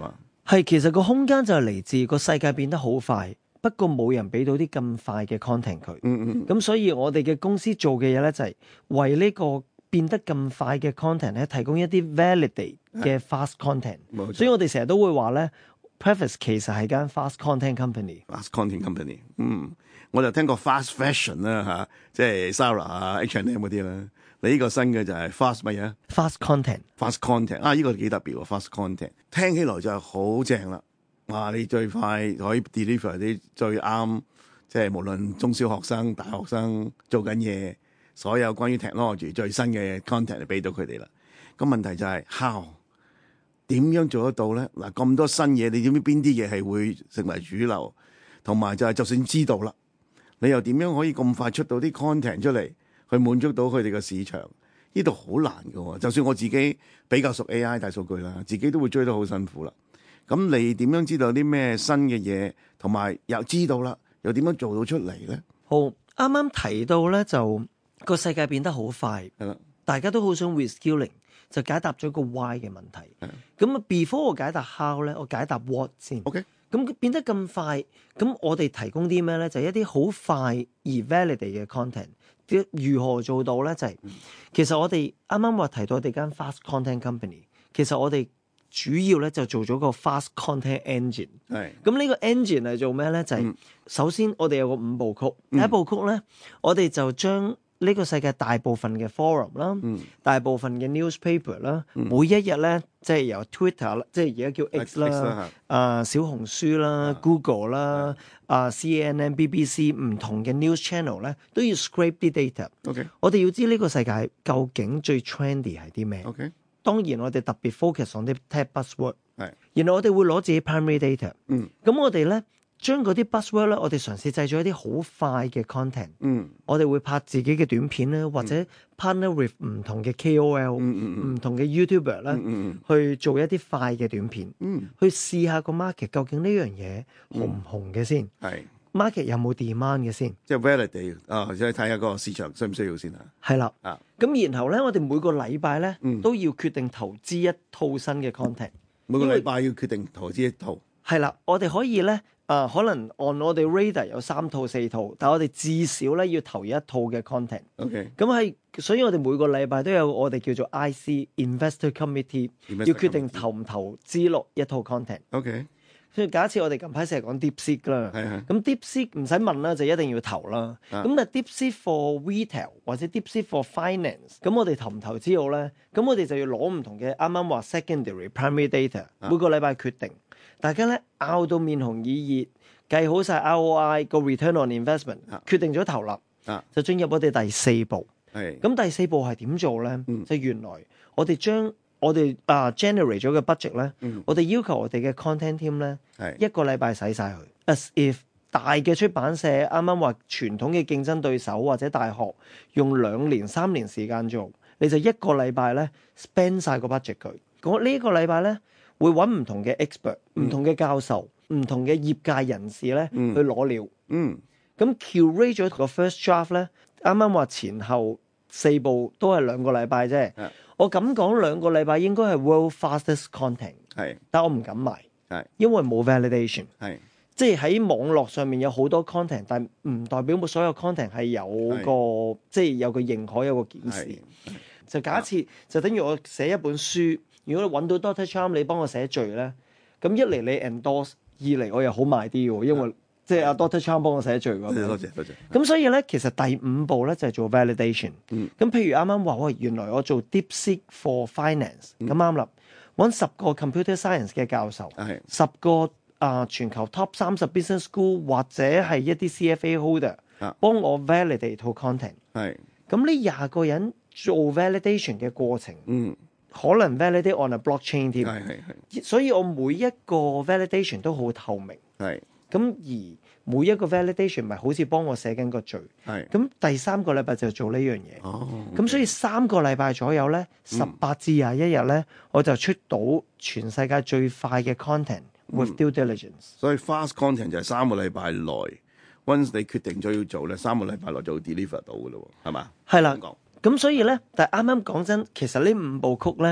係，其實個空間就係嚟自個世界變得好快，不過冇人俾到啲咁快嘅 content 佢。 嗯嗯。 咁所以我哋嘅公司做嘅嘢咧，就係為呢個變得咁快嘅 content 咧，提供一啲 validate 嘅 fast content。 冇錯。 所以我哋成日都會話咧 Preface 其實係間 fast content company。fast content company。嗯，我就聽過 fast fashion 啦嚇，即係 Zara 啊、H and M 嗰啲啦。你呢個新嘅就係 fast 乜嘢 ？fast content。fast content 啊，呢、這個幾特別喎 fast content，聽起來就係好正啦。哇！你最快可以 deliver 啲最啱，即係無論中小學生、大學生做緊嘢，所有關於 technology 最新嘅 content 就俾到佢哋啦。咁問題就係 how 點樣做得到咧？嗱，咁多新嘢，你知唔知邊啲嘢係會成為主流？同埋就係就算知道啦，你又點樣可以咁快出到啲 content 出嚟，去滿足到佢哋嘅市場？呢度好難㗎喎。就算我自己比較熟 A I 大數據啦，自己都會追得好辛苦啦。咁你點樣知道啲咩新嘅嘢，同埋又知道啦，又點樣做到出嚟咧？ 好，啱啱提到咧，就個世界變得好快， 係啦， 大家都好想 reskilling，就解答咗個 why 嘅問題。咁啊，before 我解答 how 咧，我解答 what 先。 OK。 咁變得咁快，咁我哋提供啲咩咧？就係、一啲好快而 validate 嘅 content。如何做到咧？就係、是、其實我哋啱啱話提到我哋間 fast content company，其實我哋主要咧就做咗個 fast content engine。係。咁呢個 engine 係做咩咧？就係、是、首先我哋有個五部曲，嗯、第一部曲咧，我哋就將呢個世界大部分嘅 forum 啦、嗯，大部分嘅 newspaper 啦、嗯，每一日咧，即係由 Twitter 啦，即係而家叫 X 啦，啊、呃、小紅書啦、啊、Google 啦、啊 C N N、B B C 唔同嘅 news channel 咧，都要 scrape 啲 data。OK， 我哋要知呢個世界究竟最 trendy 係啲咩？OK， 當然我哋特別 focus on 啲 tech buzzword。係，然後我哋會攞自己 primary data。嗯，咁我哋咧。將嗰啲 buzzword 咧，我哋嘗試製造一啲好快嘅 content。嗯，我哋會拍自己嘅短片咧，或者 partner with 唔同嘅 K O L、嗯、唔同嘅 YouTuber 咧、嗯，去做一啲快嘅短片。嗯，去試下個 market 究竟呢樣嘢紅唔紅嘅先。係、嗯、market 有冇 demand 嘅先。即係 validate 啊，即係睇下個市場需唔需要先啊。係啦。啊，咁然後咧，我哋每個禮拜咧、嗯、都要決定投資一套新嘅 content。每個禮拜要決定投資一套。係啦，我哋可以咧。啊，可能按我哋 radar 有三套四套，但係我哋至少咧要投一套嘅 content。OK，咁係，所以我哋每個禮拜都有我哋叫做 I C Investor Committee， 要決定投唔投資落一套 content。OK， 所以假設我哋近排成日講 DeepSeek 啦，咁 DeepSeek 唔使問啦，就一定要投啦。咁啊 DeepSeek for retail 或者 DeepSeek for finance，咁我哋投唔投資好咧？咁我哋就要攞唔同嘅啱啱話 secondary、primary data， 每個禮拜決定。大家咧拗到面紅耳熱，計好晒 R O I 個 return on investment，、啊、決定咗投入，啊、就進入我哋第四步。係咁第四步係點做咧？嗯、就原來我哋將我哋啊 generate 咗嘅 budget 咧，嗯、我哋要求我哋嘅 content team 咧，一個禮拜使晒佢。As if 大嘅出版社啱啱話傳統嘅競爭對手或者大學用兩年三年時間做，你就一個禮拜咧 spend 晒個 budget 佢。嗰呢一個禮拜咧。會揾唔同嘅 expert、唔、嗯、同嘅教授、唔同嘅業界人士咧、嗯、去攞料。嗯，咁 curate 咗個 first draft 咧，啱啱話前後四部都係兩個禮拜啫。的我咁講兩個禮拜應該係 world fastest content。係，但我唔敢賣。係，因為冇 validation。係，即係喺網絡上面有好多 content，但唔代表所有 content 係有個即係有個認可、有個檢視。就假設的就等於我寫一本書。如果你揾到 Doctor Cham 你幫我寫序咧，咁一嚟你 endorse， 二嚟我又好賣啲喎，因為、嗯、即係阿 Doctor Cham 幫我寫序㗎。多謝多謝。咁所以咧，其實第五步咧就係、是、做 validation。嗯。咁譬如啱啱話，喂，原來我做 DeepSeek for finance，咁啱啦，揾十個 computer science 嘅教授，係十、嗯、個啊、呃、全球 top 三十 business school 或者係一啲 C F A holder，啊、幫我 validate 套 content。係。咁呢廿個人做 validation 嘅過程，嗯。可能 validate on a blockchain 添，係係係，所以我每一個 validation 都好透明，係咁而每一個 validation 咪好似幫我寫緊個序，係咁第三個禮拜就做呢樣嘢，哦，咁、okay. 所以三個禮拜左右咧，十八至廿一日咧，嗯、我就出到全世界最快嘅 content with due diligence、嗯。所以 fast content 就係三個禮拜內 ，once 你決定咗要做咧，三個禮拜內就會 deliver 到噶咯，係嘛？係啦。咁所以咧，但係啱啱講真，其實呢五部曲咧，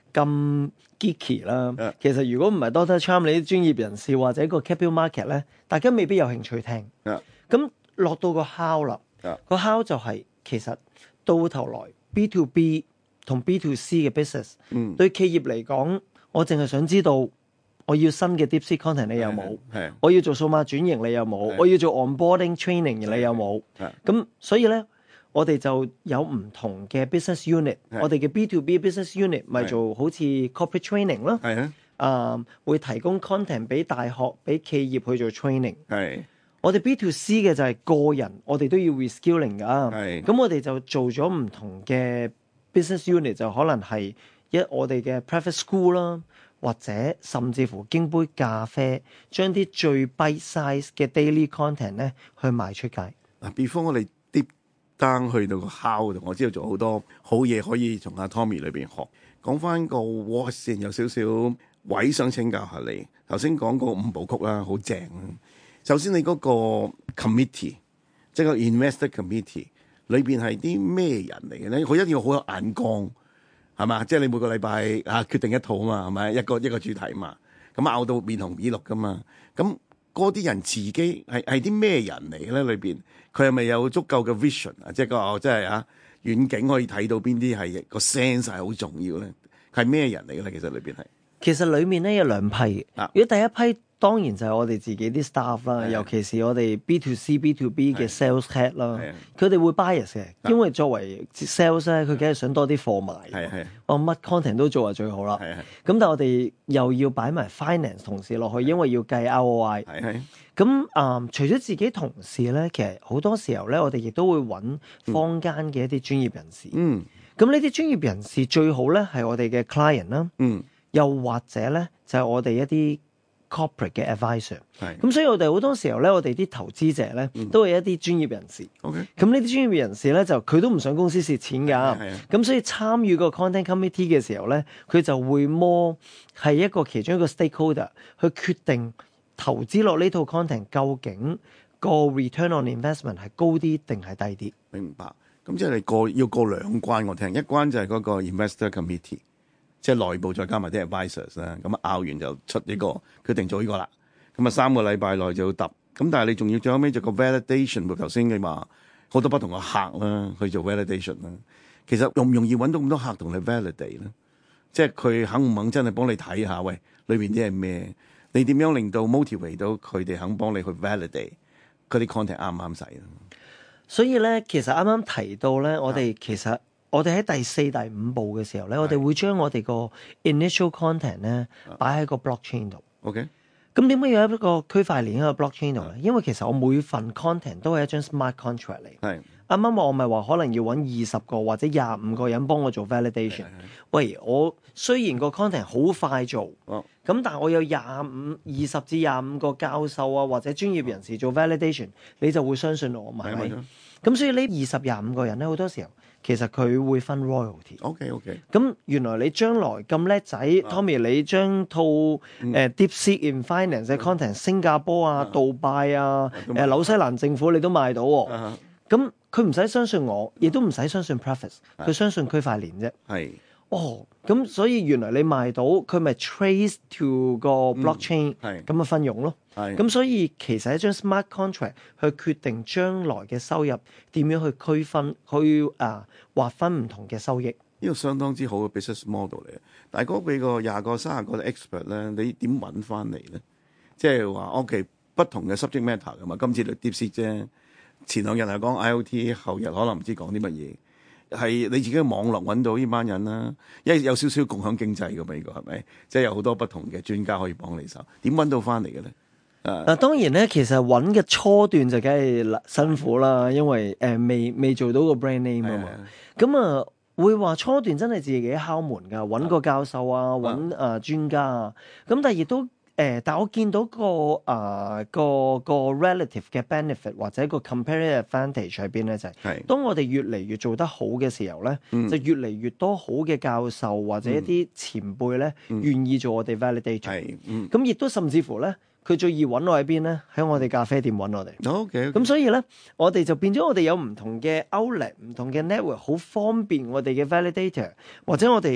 咁 geeky 啦。 Yeah. 其實如果唔係 Doctor Cham 你啲專業人士或者個 capital market 咧，大家未必有興趣聽。咁 Yeah. 落到個 how 啦， Yeah. 個 how 就係、是、其實到頭來 B to B 同 B to C 嘅 business，、嗯、對企業嚟講，我淨係想知道我要新嘅 deep sea content 你有冇？我要做數碼轉型你有冇？我要做 onboarding training 你有冇？咁所以咧。我哋就有唔同嘅 business unit，我哋嘅 B to B business unit 咪做好似 corporate training 咯，係啊，啊會提供 content 俾大學、俾企業去做 training。係，我哋 B to C 嘅就係個人，我哋都要 reskilling 噶。係，咁我哋就做咗唔同嘅 business unit，就可能係一我哋嘅 private school 啦，或者甚至乎經杯咖啡，將啲最 bite size 嘅 daily content 咧去賣出街。 嗱，before 我哋單去到個 how 度，我知道做好多好嘢可以從阿 Tommy 裏邊學。講翻個 what 先，有少少位想請教下你。頭先講個五部曲啦，好正啦。首先你嗰個 committee， 即係個 investor committee 裏邊係啲咩人嚟嘅咧？佢一定要好有眼光，係嘛？即係你每個禮拜啊決定一套啊嘛，係咪一個一個主題嘛？咁拗到面紅耳綠噶嘛？咁嗰啲人自己係係啲咩人嚟嘅咧？裏邊佢係咪有足夠嘅 vision 啊？即係個即係啊遠景可以睇到邊啲係個 sense 係好重要咧？係咩人嚟嘅咧？其實裏邊係其實裡面咧有兩批。啊、如果第一批當然就係我哋自己啲 staff 啦，尤其是我哋 B to C、B to B 嘅 sales head 啦，佢哋會 bias 嘅，因為作為 sales 咧，佢梗係想多啲貨賣，係係，我乜 content 都做就最好啦。係係，咁但係我哋又要擺埋 finance 同事落去，因為要計 R O I。係係，咁啊、嗯，除咗自己同事咧，其實好多時候咧，我哋亦都會揾坊間嘅一啲專業人士。嗯，咁呢啲專業人士最好咧係我哋嘅 client 啦。嗯，又或者咧就係、是、我哋一啲corporate 嘅 advisor， 咁所以我哋好多時候咧，我哋啲投資者咧、嗯、都係一啲專業人士。OK，咁呢啲專業人士咧就佢都唔想公司蝕錢㗎，咁所以參與個 content committee 嘅時候咧，佢就會 more 係一個其中一個 stakeholder 去決定投資落呢套 content 究竟個 return on investment 係高啲定係低啲。 明白，咁即係你過要過兩關，我聽一關就係嗰個 investor committee。即係內部再加埋啲 advisors 啦，咁啊拗完就出呢個決定做呢個啦。咁啊三個禮拜內就要揼。咁但係你仲要最後尾就個 validation。頭先你話好多不同嘅客啦去做 validation 啦。其實容唔容易揾到咁多客同你 validate 咧？即係佢肯唔肯真係幫你睇下？喂，裏邊啲係咩？你點樣令到 motivate 到佢哋肯幫你去 validate 佢啲 content 啱唔啱使咧？ 所以咧，其實啱啱提到咧，我哋其實。我哋喺第四、第五步嘅時候咧，我哋會將我哋個 initial content 咧擺喺個 blockchain 度。OK。咁點解要有一個區塊鏈喺個 blockchain 度咧？因為其實我每份 content 都係一張 smart contract 嚟。係。啱啱我咪話可能要揾二十個或者廿五個人幫我做 validation。喂，我雖然個 content 好快做，咁、哦、但係我有廿五、二十至廿五個教授啊或者專業人士做 validation， 你就會相信我嘛？係咪？咁所以呢二十廿五個人咧，好多時候。其實佢會分 royalty。OK OK。咁原來你將來咁叻仔 ，Tommy 你將套誒 Deep Sea in Finance 嘅 content 新加坡啊、杜拜啊、誒紐西蘭政府你都賣到喎。咁佢唔使相信我，亦都唔使相信 Preface， 佢相信區塊鏈啫。係。哦，咁所以原來你賣到佢咪 trace to 個 blockchain，咁啊分傭咯。咁所以其實一張 smart contract 去決定將來嘅收入點樣去區分，去啊劃分唔同嘅收益。 呢個相當之好嘅 business model 嚟嘅。大哥俾個廿個、三十個嘅 expert 咧，你點揾翻嚟咧？即係話 OK 不同嘅 subject matter 噶嘛。今次就 Deep Sea 啫，前兩日係講 I O T， 後日可能唔知講啲乜嘢。係你自己嘅網絡揾到呢班人啦，因為有少少共享經濟嘅嘛，呢個係咪？即係有好多不同嘅專家可以幫你手。點揾到翻嚟嘅咧？ 嗱、uh, 當然咧，其實揾嘅初段就梗係辛苦啦，因為誒、呃、未未做到個 brand name 啊嘛。咁啊會話初段真係自己敲門㗎，揾個教授啊，揾啊專家啊。咁但係亦都誒、呃，但我見到個啊、呃、個個 relative 嘅 benefit 或者個 comparative advantage 喺邊咧，就係、是、當我哋越嚟越做得好嘅時候咧，嗯、就越嚟越多好嘅教授或者一啲前輩咧，嗯、願意做我哋 validator。咁亦都甚至乎咧。佢最易揾我喺邊咧？喺我哋咖啡店揾我哋。OK。咁所以咧，我哋就變咗我哋有唔同嘅 outlet、唔同嘅 network，好方便我哋嘅 validator，或者我哋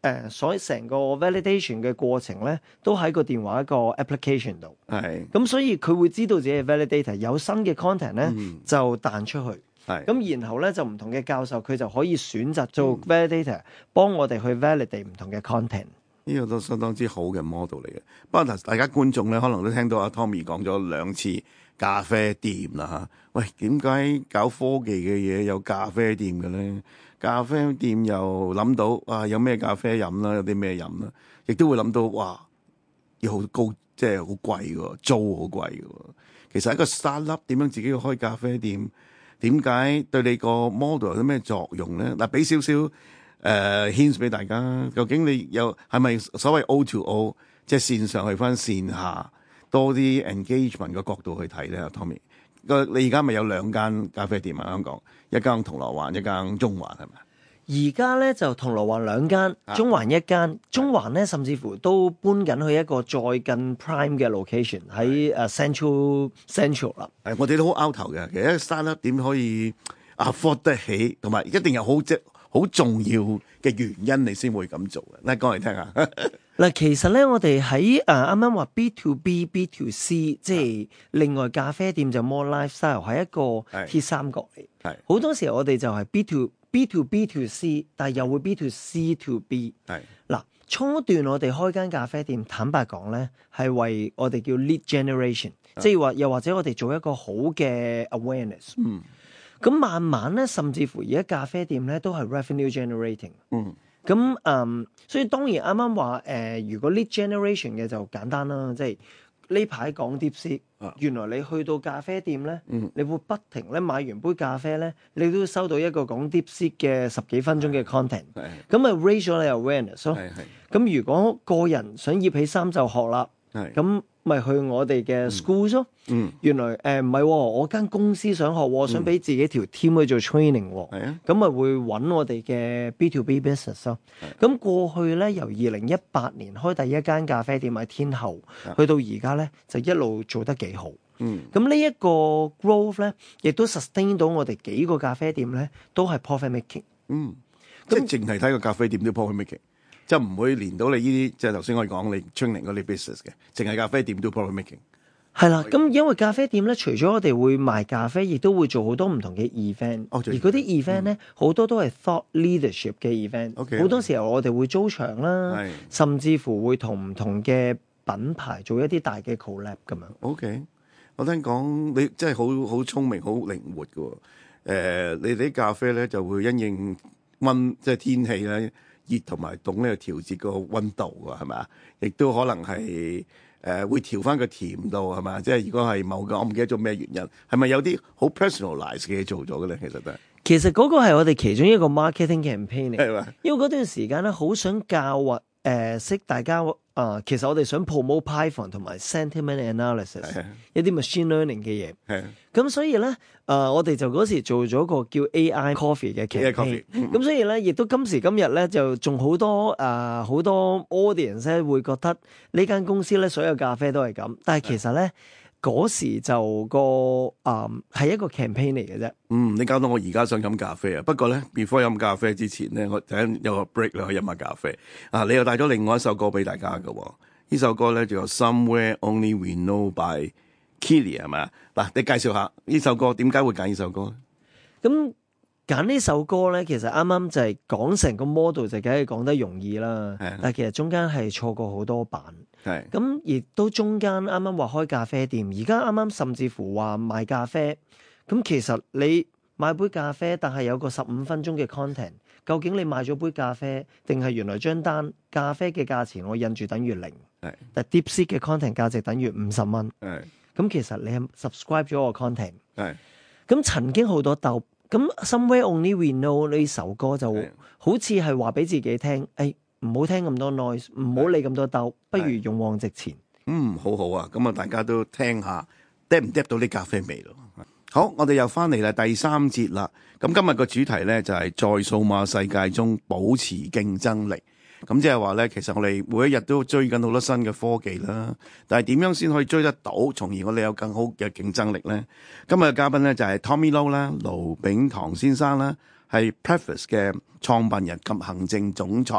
誒，所以成個 validation 嘅過程咧，都喺個電話一個 application 度。 係。 咁所以佢會知道自己係 validator，有新嘅 content 咧、嗯、就彈出去。 係。 咁然後咧就唔同嘅教授佢就可以選擇做 validator，、嗯、幫我哋去 validate 唔同嘅 content。 呢個都相當之好嘅 model 嚟嘅。不過大家觀眾咧可能都聽到阿 Tommy 講咗兩次咖啡店啦嚇。喂，點解搞科技嘅嘢有咖啡店嘅咧？咖啡店又諗到啊，有咩咖啡飲啦，有啲咩飲啦，亦都會諗到哇，要好高，即係好貴嘅，租好貴嘅。其實一個 startup 點樣自己去開咖啡店，點解對你個 model 有啲咩作用咧？嗱，俾少少誒 hints 俾大家，究竟你有係咪所謂 O to O， 即係線上去翻線下多啲 engagement 嘅角度去睇咧 ，Tommy？個你而家咪有兩間咖啡店啊？香港一間銅鑼灣，一間中環，係咪？ 而家咧就銅鑼灣兩間，中環一間。中環咧甚至乎都搬緊去一個再近 prime 嘅 location 喺誒 central central 啦。 係，我哋都好 out 頭嘅。其實 startup 點可以 afford 得起，同埋一定有好即好重要嘅原因，你先會咁做嘅。嚟講嚟聽下。 嗱，其實咧，我哋喺誒啱啱話 B to B、B to C，即係另外咖啡店就 more lifestyle，係一個鐵三角嚟。係好多時候我哋就係 B to B to B to C， 但係又會 B to C to B。係嗱，初段我哋開間咖啡店，坦白講咧，係為我哋叫 lead generation， 即係話又或者我哋做一個好嘅 awareness。嗯。咁慢慢咧，甚至乎而家咖啡店咧都係 revenue generating。嗯。咁嗯，所以當然啱啱話誒，如果 lead generation 嘅就簡單啦，即係呢排講 DeepSeek，原來你去到咖啡店咧，嗯、你會不停咧買完杯咖啡咧，你都收到一個講 DeepSeek 嘅十幾分鐘嘅 content，咁咪 raise 咗你 awareness 咯。咁如果個人想掖起衫就學啦，咁咪去我哋嘅 schools 咯。嗯，原來誒唔係，我間公司想學，嗯、想俾自己條 team 去做 training，係啊，咁咪會揾我哋嘅 B to B business 咯。咁過去咧，由二零一八年開第一間咖啡店喺天后，去到而家咧就一路做得幾好。嗯，咁呢一個 growth 咧，亦都 sustain 到我哋幾個咖啡店咧都係 profit making。嗯， 即係淨係睇個咖啡店都 profit making。即係唔會連到你呢啲，即係頭先我哋講你 training 嗰啲 business 嘅，淨係咖啡店都 profit making。 係啦，咁因為咖啡店咧，除咗我哋會賣咖啡，亦都會做好多唔同嘅 event。哦，而嗰啲 event 咧，好、嗯、多都係 thought leadership 嘅 event。OK，好多時候我哋會租場啦，甚至乎會同唔同嘅品牌做一啲大嘅 collab 咁樣。OK， 我聽講你真係好好聰明、好靈活嘅。誒、呃，你哋啲咖啡咧就會因應溫，即係天氣咧。熱同埋凍咧，調節個溫度㗎，係咪啊？亦都可能係誒、呃、會調翻個甜度係咪啊？即係如果係某個我唔記得咗咩原因，係咪有啲好 personalize 嘅嘢做咗嘅咧？其實都係。 其實嗰個係我哋其中一個 marketing campaign 嚟，係嘛？因為嗰段時間咧，好想教或誒識大家啊、呃。其實我哋想 promote Python 同埋 sentiment analysis， 一啲 machine learning 嘅嘢。係。咁所以咧，誒、呃、我哋就嗰時做咗個叫 A I Coffee 嘅 campaign。咁所以咧，亦都今時今日咧，就仲好多誒好、呃、多 audience 咧會覺得呢間公司咧所有咖啡都係咁，但係其實咧嗰時就個誒係、呃、一個 campaign 嚟嘅啫。 嗯，你搞到我而家想飲咖啡啊！不過咧 before 飲咖啡之前咧，我等有個 break 咧去飲下咖啡。啊，你又帶咗另外一首歌俾大家嘅喎，呢首歌咧就叫 Somewhere Only We Know by Keely 係咪啊？嗱，你介紹下呢首歌，點解會揀呢首歌咧？ 咁揀呢首歌咧，其實啱啱就係講成個 model 就梗係講得容易啦。係，但係其實中間係錯過好多版。係，咁亦都中間啱啱話開咖啡店，而家啱啱甚至乎話賣咖啡。咁其實你買杯咖啡，但係有個十五分鐘嘅 content， 究竟你買咗杯咖啡，定係原來張單咖啡嘅價錢我印住等於零？係，但 DeepSeek 嘅 content 價值等於五十蚊。係。咁其實你係 subscribe 咗個 content， 係咁曾經好多鬥，咁 Somewhere Only We Know 呢首歌就好似係話俾自己聽，誒唔好聽咁多 noise， 唔好理咁多鬥，不如勇往直前。 嗯，好好啊，咁啊大家都聽下，嗒唔嗒到啲咖啡味咯？好，我哋又翻嚟啦，第三節啦。咁今日個主題咧就係在數碼世界中保持競爭力。咁即係話咧，其實我哋每一日都追緊好多新嘅科技啦，但係點樣先可以追得到，從而我哋有更好嘅競爭力咧？今日嘅嘉賓咧就係 Tommy Low 啦，盧炳棠先生啦，係 Preface 嘅創辦人及行政總裁，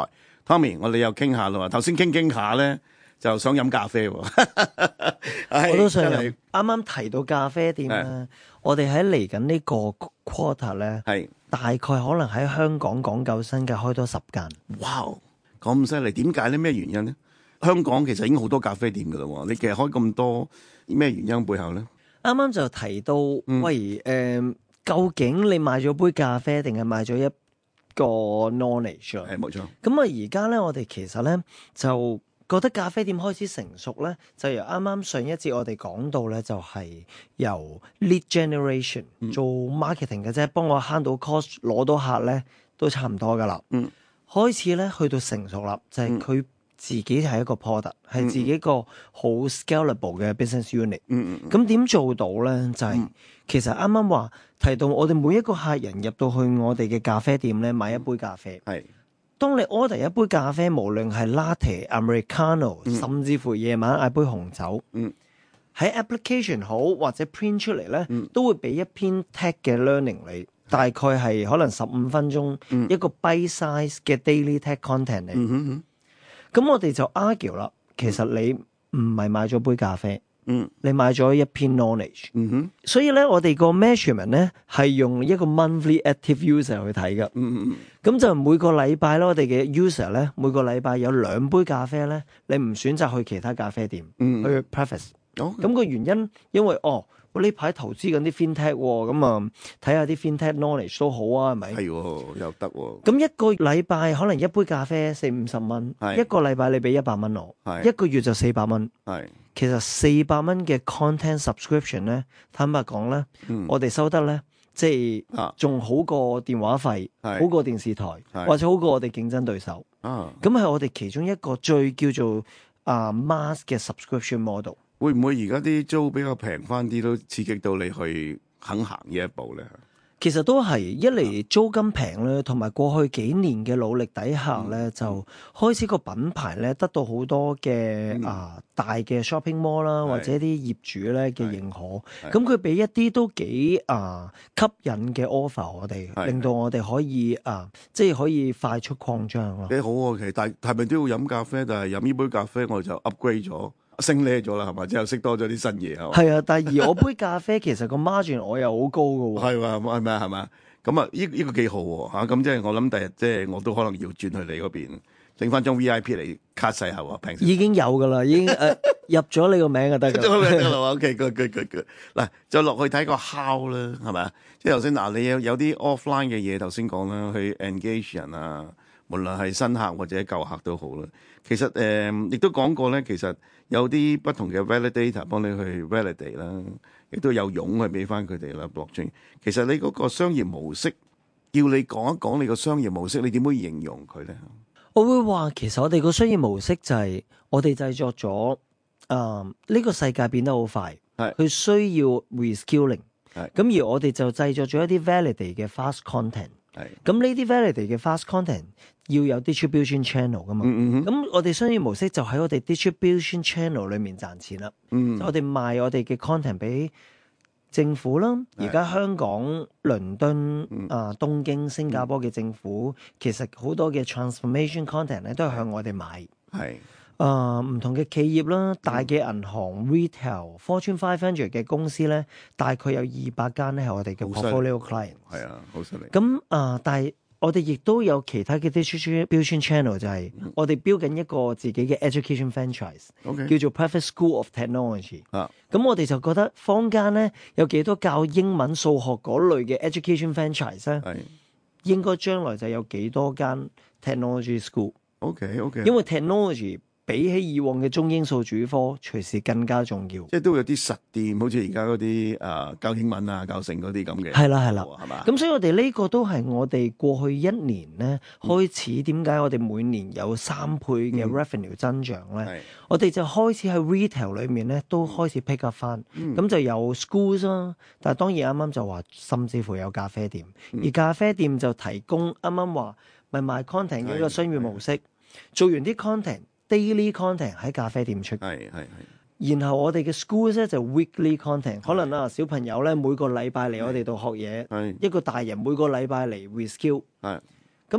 Tommy， 我哋又傾下啦。頭先傾傾下咧，就想飲咖啡喎。 我都想真飲。啱啱提到咖啡店咧，我哋喺嚟緊呢個 quarter 咧， 係大概可能喺香港港九新界開多十間。 哇！咁犀利，點解咧？咩原因咧？香港其實已經好多咖啡店噶啦喎，你其實開咁多，咩原因背後咧？ 啱啱就提到， 嗯、 喂，誒、呃，究竟你買咗杯咖啡定係買咗一個 knowledge 啊？ 係冇錯。 咁啊，而家咧，我哋其實咧就覺得咖啡店開始成熟咧，就由啱啱上一節我哋講到咧，就係由 lead generation 做 marketing 嘅啫，幫我慳到 cost，攞到客咧都差唔多噶啦。嗯，開始咧去到成熟啦，就係、是、佢自己係一個 product，係、嗯、自己一個好 scalable 嘅 business unit。嗯嗯。咁點做到咧？就係、是嗯、其實啱啱話提到，我哋每一個客人入到去我哋嘅咖啡店咧，買一杯咖啡。係、嗯。當你 order 一杯咖啡，無論係 latte、americano，、嗯、甚至乎夜晚嗌杯紅酒，喺、嗯、application 好或者 print 出嚟咧，嗯、都會俾一篇 tag 嘅 learning 你，大概係可能十五分鐘、嗯、一個 bite size 嘅 daily tag content 嚟。嗯哼哼。咁我哋就 argue 啦，其實你唔係買咗杯咖啡，嗯，你買咗一篇 knowledge，嗯哼，所以咧我哋個 measurement 咧係用一個 monthly active user 去睇噶，嗯嗯嗯，咁就每個禮拜咧我哋嘅 user 咧每個禮拜有兩杯咖啡咧，你唔選擇去其他咖啡店，嗯，去 preface，哦，咁個原因因為哦。我呢排投資緊啲 fintech 喎，咁啊睇下啲 fintech knowledge 都好啊，係咪？係喎，又得喎。咁一個禮拜可能一杯咖啡四五十蚊，一個禮拜你俾一百蚊我，一個月就四百蚊。係，其實四百蚊嘅 content subscription 咧，坦白講咧，嗯、我哋收得咧，即係仲好過電話費，啊、好過電視台，或者好過我哋競爭對手。啊，咁係我哋其中一個最叫做啊 mass 嘅 subscription model。 會唔會而家啲租比較平翻啲，都刺激到你去肯行呢一步咧？ 其實都係一嚟租金平咧，同埋過去幾年嘅努力底下咧，嗯、就開始個品牌咧得到好多嘅、嗯、啊大嘅 shopping mall 啦，是或者啲業主咧嘅認可。咁佢俾一啲都幾啊吸引嘅 offer 我哋，是令到我哋可以啊即係可以快速擴張咯。幾好啊！其實但係咪都要飲咖啡？但係飲呢杯咖啡我就 upgrade 咗。升呢咗啦，係嘛？之後識多咗啲新嘢，係嘛？ 係啊，但係而我杯咖啡其實個 margin 我又好高㗎喎。 係嘛？係咪啊？係嘛？咁啊，呢呢個幾好喎嚇！咁即係我諗第日即係我都可能要轉去你嗰邊，整翻張 V I P 嚟卡細下喎，平時已經有㗎啦，已經誒、呃、入咗你個名就得㗎。 得啦，OK，good good good good。嗱，再落去睇個 how 啦，係咪啊？即係頭先嗱，你有有啲 offline 嘅嘢頭先講啦，去 engage 人啊，無論係新客或者舊客都好啦。其實誒，亦、呃、都講過咧，其實。有啲不同嘅 validator 幫你去 validate 啦，亦都有傭去俾翻佢哋啦。blockchain 其實你嗰個商業模式，叫你講一講你個商業模式，你點樣形容佢咧？ 我會話其實我哋個商業模式就係我哋製作咗誒呢個世界變得好快，係佢需要 reskilling，係咁而我哋就製作咗一啲 validate 嘅 fast content，係咁呢啲 validate 嘅 fast content。要有 distribution channel 噶嘛，咁、嗯嗯、我哋商業模式就喺我哋 distribution channel 裏面賺錢啦。嗯、我哋賣我哋嘅 content 俾政府啦，而家香港、倫敦、嗯、啊東京、新加坡嘅政府，嗯、其實好多嘅 transformation content 咧都係向我哋買。係啊，唔同嘅企業啦，大嘅銀行、retail、Fortune five hundred 嘅公司咧，大概有二百間咧係我哋嘅 portfolio client。係啊，好犀利。咁啊，但係我哋亦都有其他嘅 distribution channel， 就係我哋標緊一個自己嘅 education franchise，Okay. 叫做 Private School of Technology。啊，咁我哋就覺得坊間咧有幾多教英文、數學嗰類嘅 education franchise 咧，係應該將來就有幾多間 technology school。OK OK，因為 technology。比起以往嘅中英數主科，隨時更加重要。即係都有啲實店，好似而家嗰啲誒教英文啊、教成嗰啲咁嘅。 係啦，係啦，係嘛？咁所以我哋呢個都係我哋過去一年咧開始點解我哋每年有三倍嘅 revenue 增長咧？嗯、我哋就開始喺 retail 裏面咧都開始 pick up 翻。咁、嗯、就有 schools 啦，但係當然啱啱就話，甚至乎有咖啡店，嗯、而咖啡店就提供啱啱話咪賣 content 嘅一個商業模式，做完啲 content。daily content 喺咖啡店出，係係係。然後我哋嘅 schools 咧就 weekly content，可能啊小朋友咧每個禮拜嚟我哋度學嘢，係一個大人每個禮拜嚟 reskill，係。咁而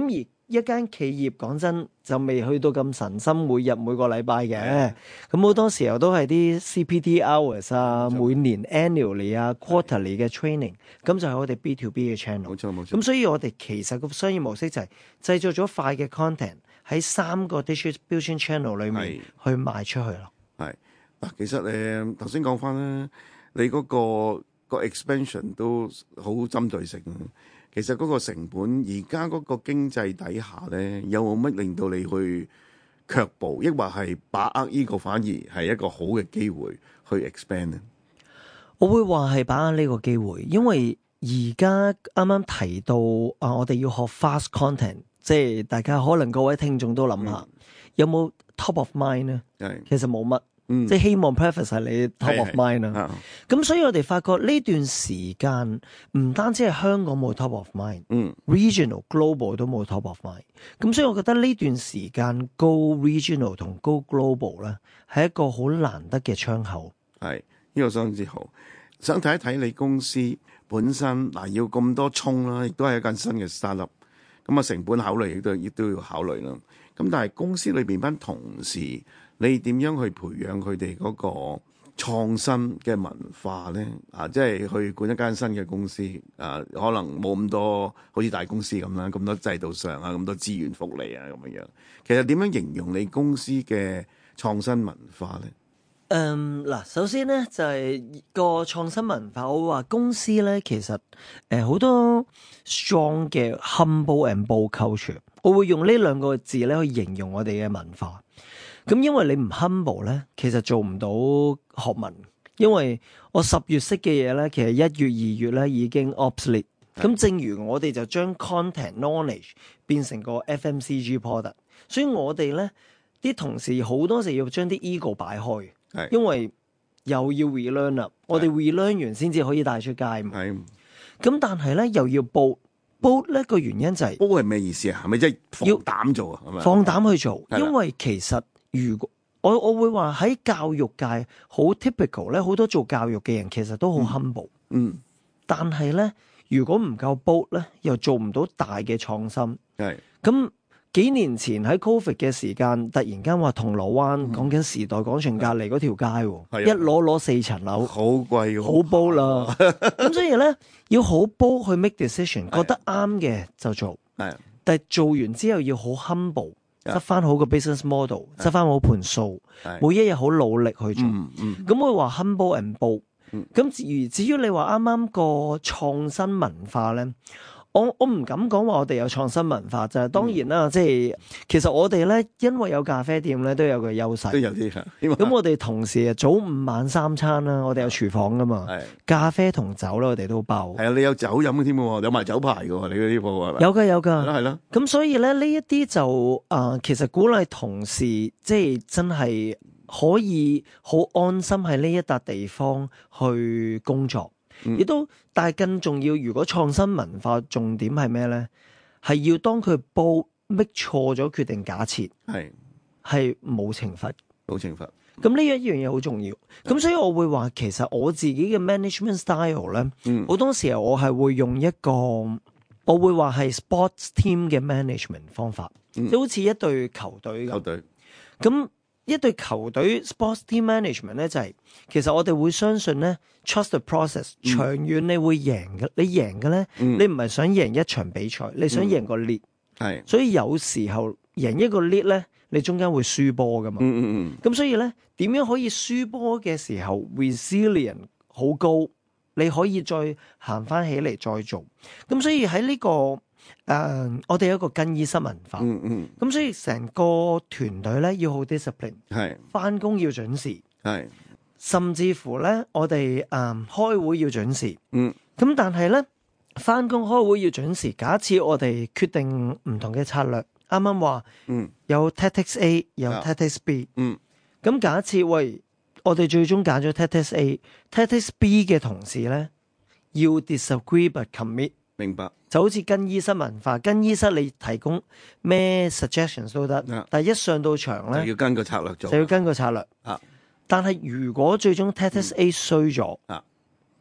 一間企業講真就未去到咁神心，每日每個禮拜嘅，咁好多時候都係啲 C P T hours 啊，每年 annually 啊 quarterly 嘅 training， 咁就係我哋 B to B 嘅 channel。 冇錯冇錯。 咁所以我哋其實個商業模式就係製作咗快嘅 content 喺三個 distribution channel 裏面去賣出去咯。 係嗱，其實誒頭先講翻咧，你嗰、個、個 expansion 都好針對性。其實嗰個成本，而家嗰個經濟底下咧，有冇乜令到你去卻步，抑或係把握呢個反而係一個好嘅機會去 expand 咧？ 我會話係把握呢個機會，因為而家啱啱提到啊，我哋要學 fast content， 即係大家可能各位聽眾都諗下，嗯、有冇 top of mind 咧？ 係其實冇乜。 嗯、 即係希望 preface 係你 top of mind 啊，咁所以我哋發覺呢段時間唔單止係香港冇 top of mind， 嗯 ，regional global 都冇 top of mind，咁所以我覺得呢段時間 go regional 同 go global 咧係一個好難得嘅窗口。 係呢、呢個相當之好，想睇一睇你公司本身嗱要咁多衝啦，亦都係一間新嘅 startup，咁啊成本考慮亦都亦都要考慮啦。咁但係公司裏邊班同事，你點樣去培養佢哋嗰個創新嘅文化咧？啊，即係去管一間新嘅公司，啊，可能冇咁多好似大公司咁啦，咁多制度上啊，咁多資源福利啊咁樣樣。其實點樣形容你公司嘅創新文化咧？ 嗯，嗱，首先咧就係、是、個創新文化，我會話公司咧其實誒好、呃、多 strong 嘅 humble and bold culture， 我會用呢兩個字咧去形容我哋嘅文化。咁因為你唔 humble 咧，其實做唔到學問。因為我十月識嘅嘢咧，其實一月二月咧已經 obsolete。咁正如我哋就將 content knowledge 變成個 F M C G product， 所以我哋咧啲同事好多時要將啲 ego 擺開，因為又要 relearn 啦。我哋 relearn 完先至可以帶出街嘛。咁但係咧又要 bold bold 咧個原因就係 bold 係咩意思啊？係咪即係放膽做啊？係咪放膽去做？因為其實如果我我會話喺教育界好 typical 咧，好多做教育嘅人其實都好 humble， 嗯，嗯， 但係咧如果唔夠 bold 咧，又做唔到大嘅創新。 係咁幾年前喺 Covid 嘅時間，突然間話銅鑼灣講緊時代廣場隔離嗰條街，嗯、一攞攞四層樓， 好貴， 好 bold 啦。咁所以咧要好 bold 去 make decision， 覺得啱嘅就做， 係， 但係做完之後要好 humble。執翻好個 business model， 執翻好盤數，每一日好努力去做。咁、嗯嗯、我話 humble and bold。咁至於至於你話啱啱個創新文化咧，我我唔敢講話我哋有創新文化，就係當然啦。即係、嗯、其實我哋咧，因為有咖啡店咧，都有個優勢。 都有啲咁我哋同時啊，早午晚三餐啦，我哋有廚房噶嘛。咖啡同酒咧，我哋都包。係啊，你有酒飲嘅添喎，有埋酒牌嘅喎，你嗰啲鋪係咪？ 有㗎有㗎。 係咯係咯。 咁所以咧，呢一啲就啊、呃，其實鼓勵同事，即係真係可以好安心喺呢一笪地方去工作。亦、嗯、都，但係更重要，如果創新文化重點係咩咧？係要當佢報 make 錯咗決定假設，係係冇懲罰， 冇懲罰。 咁呢一樣嘢好重要。咁所以我會話，其實我自己嘅 management style 咧，好、嗯、多時候我係會用一個，我會話係 sports team 嘅 management 方法，即、嗯、好似一隊球隊咁。球隊咁。一隊球隊 sports team management 咧就係、是，其實我哋會相信咧 trust the process，、嗯、長遠你會贏嘅，你贏嘅咧，嗯、你唔係想贏一場比賽，你想贏個 lead，係，所以有時候贏一個 lead 咧，你中間會輸波噶嘛，嗯嗯嗯，咁所以咧點樣可以輸波嘅時候 resilient 好高，你可以再行翻起嚟再做，咁所以喺呢、這個。誒、uh，我哋有一個更衣室文化，嗯嗯，咁所以成個團隊咧要好 discipline，係，翻工要準時，係，甚至乎咧我哋誒、嗯、開會要準時，嗯，咁但係咧翻工開會要準時，假設我哋決定唔同嘅策略，啱啱話，嗯，有 tactics A， 有 tactics B， 嗯，咁假設喂，我哋最終揀咗 tactics A，tactics B 嘅同事咧要 disagree but commit。 明白， 就好似更衣室文化，更衣室你提供咩 suggestions 都得，但係一上到場咧， 就要跟個策略做， 就要跟個策略。啊，但係如果最終 tactics A 衰咗，啊，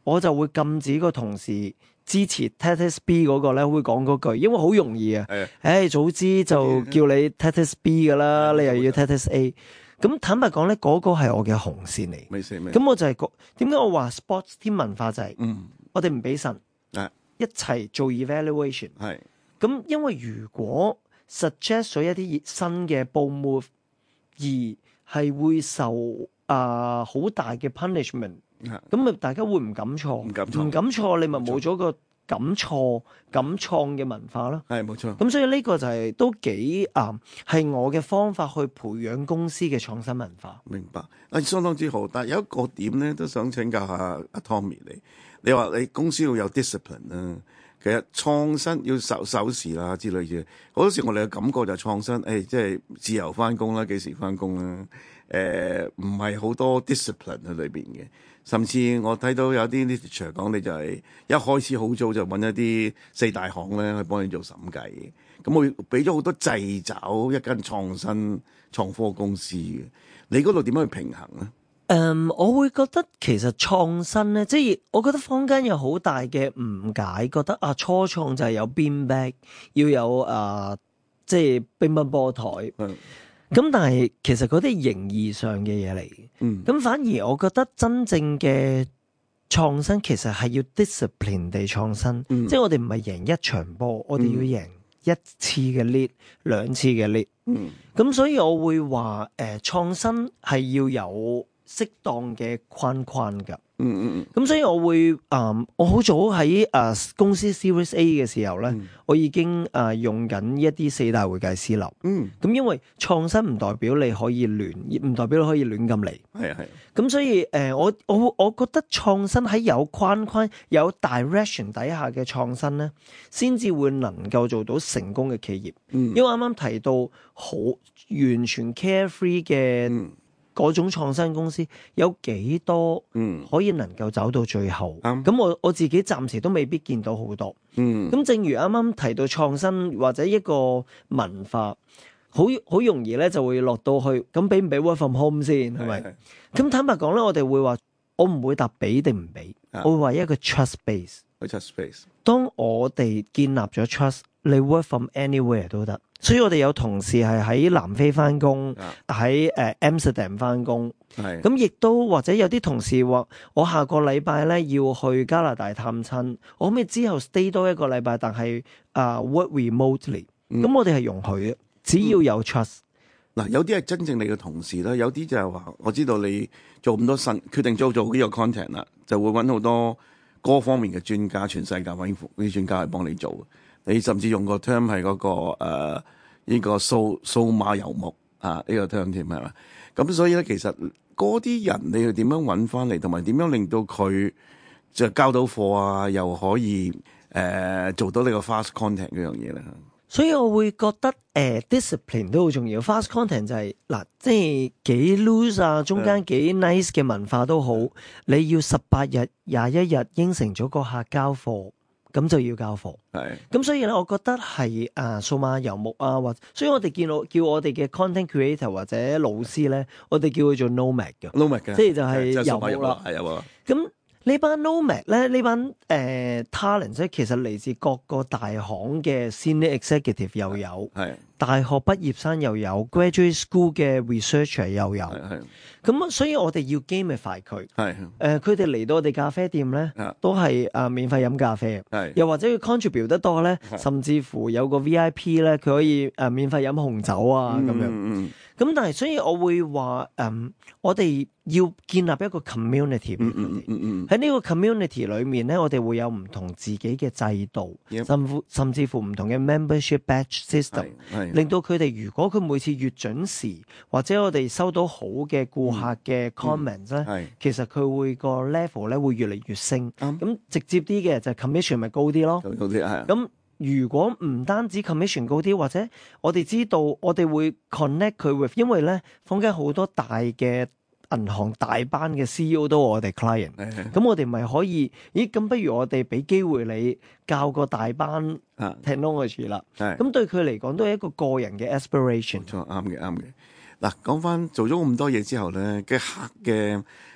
我就會禁止個同事支持 T E D X B 嗰個咧，會講嗰句，因為好容易啊。誒、哎，早知就叫你 T E D X B 噶啦，你又要 T E D X A。咁坦白講咧，嗰、那個係我嘅紅線嚟。咁我就係講點解我話 sports team 文化就係、是，嗯、我哋唔俾神， 啊、 一齊做 evaluation。 係咁，因為如果 suggest 咗一啲新嘅 bold move，而係會受啊好、呃、大嘅 punishment，咁咪、啊、大家會唔敢錯？唔敢錯，唔敢錯，你咪冇咗個敢錯敢創嘅文化咯。 係冇錯。 咁所以呢個就係、是、都幾啊，係、呃、我嘅方法去培養公司嘅創新文化。 明白，啊相當之好。但係有一個點咧，都想請教下阿 Tommy 你。你話你公司要有 discipline 啦，其實創新要守守時啦之類嘅。好多時我哋嘅感覺就係創新，誒、哎、即係自由翻工啦，幾時翻工啦？誒唔係好多 discipline 喺裏邊嘅。甚至我睇到有啲 literature 講，你就係一開始好早就揾一啲四大行咧去幫你做審計嘅。咁我俾咗好多掣肘一間創新創科公司嘅。你嗰度點樣去平衡咧？ 誒，um, 我會覺得其實創新咧，即係我覺得坊間有好大嘅誤解，覺得啊初創就係有 beanbag，要有啊即係乒乓波台。嗯咁但係其實嗰啲形義上嘅嘢嚟嘅，咁、嗯、反而我覺得真正嘅創新其實係要 discipline 地創新，嗯、即係我哋唔係贏一場波，我哋要贏一次嘅 lead，兩次嘅 lead。咁、嗯、所以我會話誒創新係要有適當嘅框框㗎。嗯嗯嗯，咁所以我會誒、呃，我好早喺誒、呃、公司 Series A 嘅時候咧，嗯、我已經誒、呃、用緊一啲四大會計師樓。嗯，咁因為創新唔代表你可以亂，唔代表你可以亂咁嚟。係啊係。咁所以誒、呃，我我我覺得創新喺有框框、有 direction 底下嘅創新咧，先至會能夠做到成功嘅企業。嗯，因為啱啱提到好完全 carefree 嘅。嗯嗰種創新公司有幾多可以能夠走到最後？咁、嗯、我我自己暫時都未必見到好多。咁、嗯、正如啱啱提到創新或者一個文化，好好容易咧就會落到去咁俾唔俾 work from home 先係咪？咁是坦白講咧，我哋會話我唔會答俾定唔俾，啊、我會話一個 trust base。trust base。當我哋建立咗 trust，你 work from anywhere 都得。所以我哋有同事係喺南非翻工，喺誒 Amsterdam 翻工，咁亦都或者有啲同事話：我下個禮拜咧要去加拿大探親，我可唔可以之後 stay 多一個禮拜，但係啊、uh, work remotely？咁、嗯、我哋係容許嘅，只要有 trust。 嗱、嗯，有啲係真正你嘅同事啦，有啲就係話我知道你做咁多新，決定做做呢個 content 啦，就會揾好多各方面嘅專家，全世界揾啲專家去幫你做。你甚至用個 term 係嗰、那個誒呢、呃這個數數碼游牧啊呢、這個 term 添係嘛？咁所以咧，其實嗰啲人你要點樣揾翻嚟，同埋點樣令到佢就交到貨啊，又可以誒、呃、做到呢個 fast content 嗰樣嘢咧？ 所以我會覺得誒、呃、discipline 都好重要。fast content 就係、是、嗱，即係幾 loose 啊，中間幾 nice 嘅文化都好，你要十八日、廿一日應承咗個客交貨。咁就要交貨，係咁是，所以咧，我覺得係啊，數碼遊牧啊，或所以我哋見到叫我哋嘅 content creator 或者老師咧，我哋叫佢做 nomad 嘅 ，nomad 嘅， 即係就係遊牧啦， 係啊， 咁呢班 nomad 咧，呢班誒、呃、talent 咧，其實嚟自各個大行嘅 senior executive 又有，係大學畢業生又有 graduate school 嘅 researcher 又有，係咁，所以我哋要 gamify 佢，係誒佢哋嚟到我哋咖啡店咧，的都係啊、呃、免費飲咖啡，係的又或者佢 contribute 得多咧，的甚至乎有個 V I P 咧，佢可以誒、呃、免費飲紅酒啊咁、嗯、樣。嗯咁但係，所以我會話，嗯，我哋要建立一個 community 俾佢哋。嗯嗯嗯。喺呢個 community 裏面咧，我哋會有唔同自己嘅制度，甚至甚至乎唔同嘅 membership badge system，令到佢哋如果佢每次越準時，或者我哋收到好嘅顧客嘅 comments 咧、嗯，嗯、其實佢會個 level 咧會越嚟越升。咁、嗯、直接啲嘅就係 commission 咪高啲咯。高啲係。咁如果唔單止 commission 高啲，或者我哋知道我哋會 connect 佢 with，因為咧坊間好多大嘅銀行大班嘅 C E O 都係我哋 client，咁我哋咪可以，咦咁不如我哋俾機會你教個大班 technology 啦，咁對佢嚟講都係一個個人嘅 aspiration。 冇錯，啱嘅啱嘅。嗱，講翻做咗咁多嘢之後咧，嘅客嘅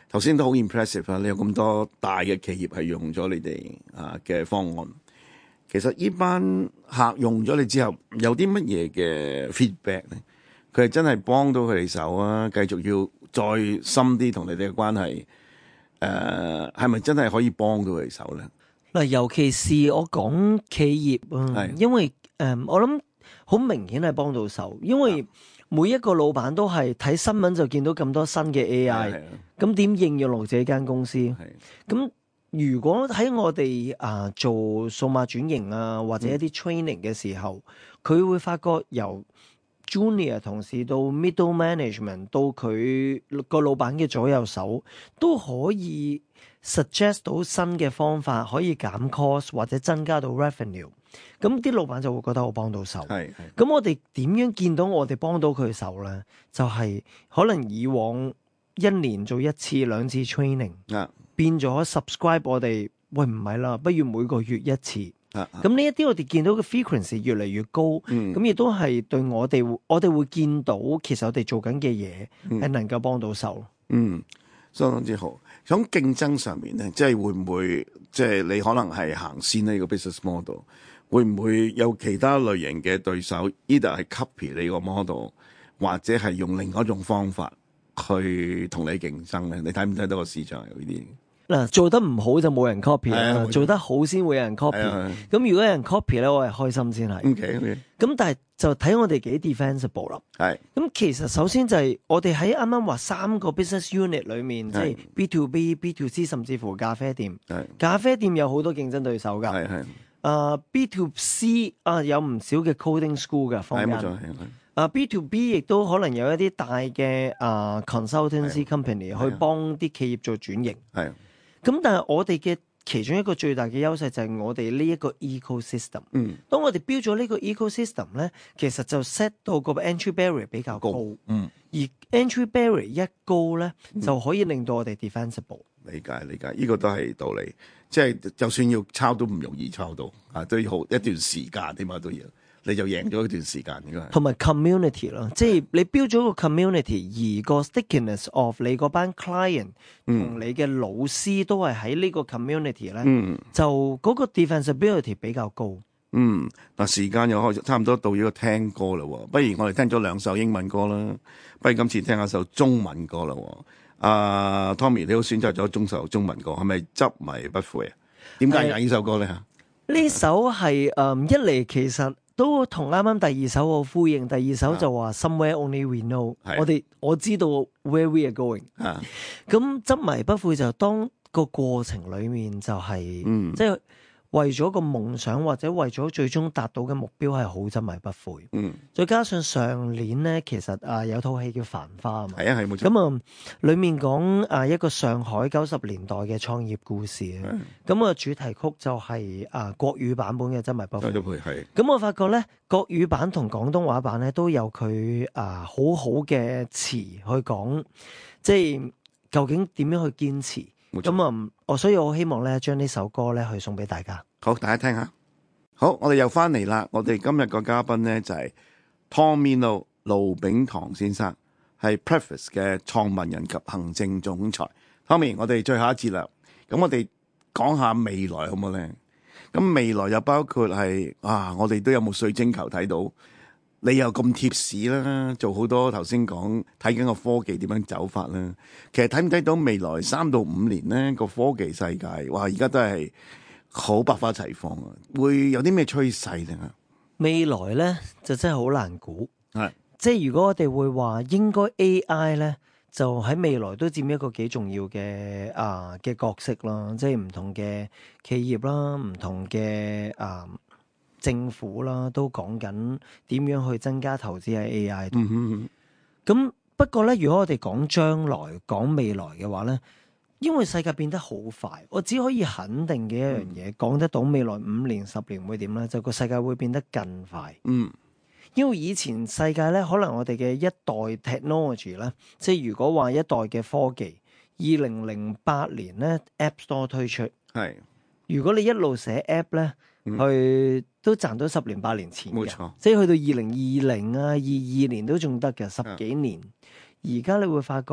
頭先都好 impressive 啊！你有咁多大嘅企業係用咗你哋啊嘅方案。其實呢班客用咗你之後，有啲乜嘢嘅 feedback 咧？佢係真係幫到佢哋手啊！繼續要再深啲同你哋嘅關係，誒係咪真係可以幫到佢哋手咧？ 嗱，尤其是我講企業啊，因為誒、呃、我諗好明顯係幫到手，因為每一個老闆都係睇新聞就見到咁多新嘅 A I，咁點應用落自己間公司？咁如果喺我哋啊、呃、做數碼轉型啊，或者一啲 training 嘅時候，佢、嗯、會發覺由 junior 同事到 middle management 到佢個老闆嘅左右手都可以 suggest 到新嘅方法，可以減 cost 或者增加到 revenue， 咁啲老闆就會覺得我幫到手。係，咁我哋點樣見到我哋幫到佢手咧？就係、是、可能以往一年做一次兩次 training，啊、變咗 subscribe 我哋，喂唔係啦，不如每個月一次。咁呢一啲我哋見到嘅 frequency 越嚟越高，咁亦、嗯、都係對我哋，我哋會見到其實我哋做緊嘅嘢係能夠幫到手。嗯， 相當之好。喺競爭上面咧，即係會唔會即係你可能係行先呢個 business model，會唔會有其他類型嘅對手 either 係 copy 你個 model，或者係用另外一種方法去同你競爭咧？你睇唔睇到個市場有呢啲？ 嗱，做得唔好就冇人 copy 啦，做得好先會有人 copy。咁如果有人 copy 咧，我係開心先係。 OK OK。 咁但係就睇我哋幾 defensible 啦。係。咁其實首先就係我哋喺啱啱話三個 business unit 裏面，即係 B to B、B to C， 甚至乎咖啡店。係。咖啡店有好多競爭對手㗎。係係。啊 B to C 啊有唔少嘅 coding school 㗎，坊間。係冇錯係。啊 B to B 亦都可能有一啲大嘅啊 consultancy company 去幫啲企業做轉型。係。咁但係我哋嘅其中一個最大嘅優勢就係我哋呢一個 ecosystem。嗯，當我哋標咗呢個 ecosystem 咧，其實就 set 到個 entry barrier 比較高。嗯，而 entry barrier 一高咧，嗯、就可以令到我哋 defensible。 理解理解，呢、這個都係道理。即係就算要抄都唔容易抄到，啊都要好一段時間，起碼都要。你就贏咗一段時間，應該係同埋 community 咯，即係你標咗個 community，而個 stickiness of 你嗰班 client 同你嘅老師都係喺呢個 community 咧，嗯、就嗰個 defensibility 比較高。 嗯，嗱時間又開始差唔多到呢個聽歌啦，不如我哋聽咗兩首英文歌啦，不如今次聽下首中文歌啦。阿、uh, Tommy 你都選擇咗中首中文歌，係咪執迷不悔啊？點解揀呢首歌咧？嚇呢首係誒、um, 一嚟其實。都同啱啱第二首好呼應，第二首就話 Somewhere Only We Know，啊、我哋我知道 where we are going。咁執迷不悔就當個過程裏面就係、是，嗯、即係為咗個夢想或者為咗最終達到嘅目標係好執迷不悔。嗯，再加上上年咧，其實啊有套戲叫《繁花》啊嘛，係啊係冇錯。咁啊，裡面講啊一個上海九十年代嘅創業故事啊。咁啊主題曲就係、是、啊國語版本嘅執迷不悔。係。咁我發覺咧，國語版同廣東話版咧都有佢啊好好嘅詞去講，即係究竟點樣去堅持。咁啊，我所以我希望咧，將呢首歌咧去送俾大家。 好，大家聽下。好，我哋又翻嚟啦。我哋今日個嘉賓咧就係 Tommy Low 盧炳棠先生，係 Preface 嘅創辦人及行政總裁。Tommy，我哋最後一節啦。咁我哋講下未來好唔好咧？咁未來又包括係啊，我哋都有冇水晶球睇到？你又咁貼士啦，做好多頭先講睇緊個科技點樣走法啦。其實睇唔睇到未來三到五年咧個科技世界，哇！而家都係好百花齊放啊，會有啲咩趨勢咧？ 未來咧就真係好難估，係是即係如果我哋會話應該 A I 咧，就喺未來都佔一個幾重要嘅啊嘅角色啦。即係唔同嘅企業啦，唔同嘅啊。政府啦，都講緊點樣去增加投資喺 A I 度。咁、嗯、哼不過咧，如果我哋講將來、講未來嘅話咧，因為世界變得好快，我只可以肯定嘅一樣嘢，講、嗯、得到未來五年、十年會點咧，就個世界會變得更快。嗯，因為以前世界咧，可能我哋嘅一代 technology 咧，即係如果話一代嘅科技，二零零八年咧 App Store 推出，係是如果你一路寫 App 咧。去都賺到十年八年前嘅，冇錯，即係去到二零二零啊、二二年都仲得嘅，十幾年。而家、嗯、你會發覺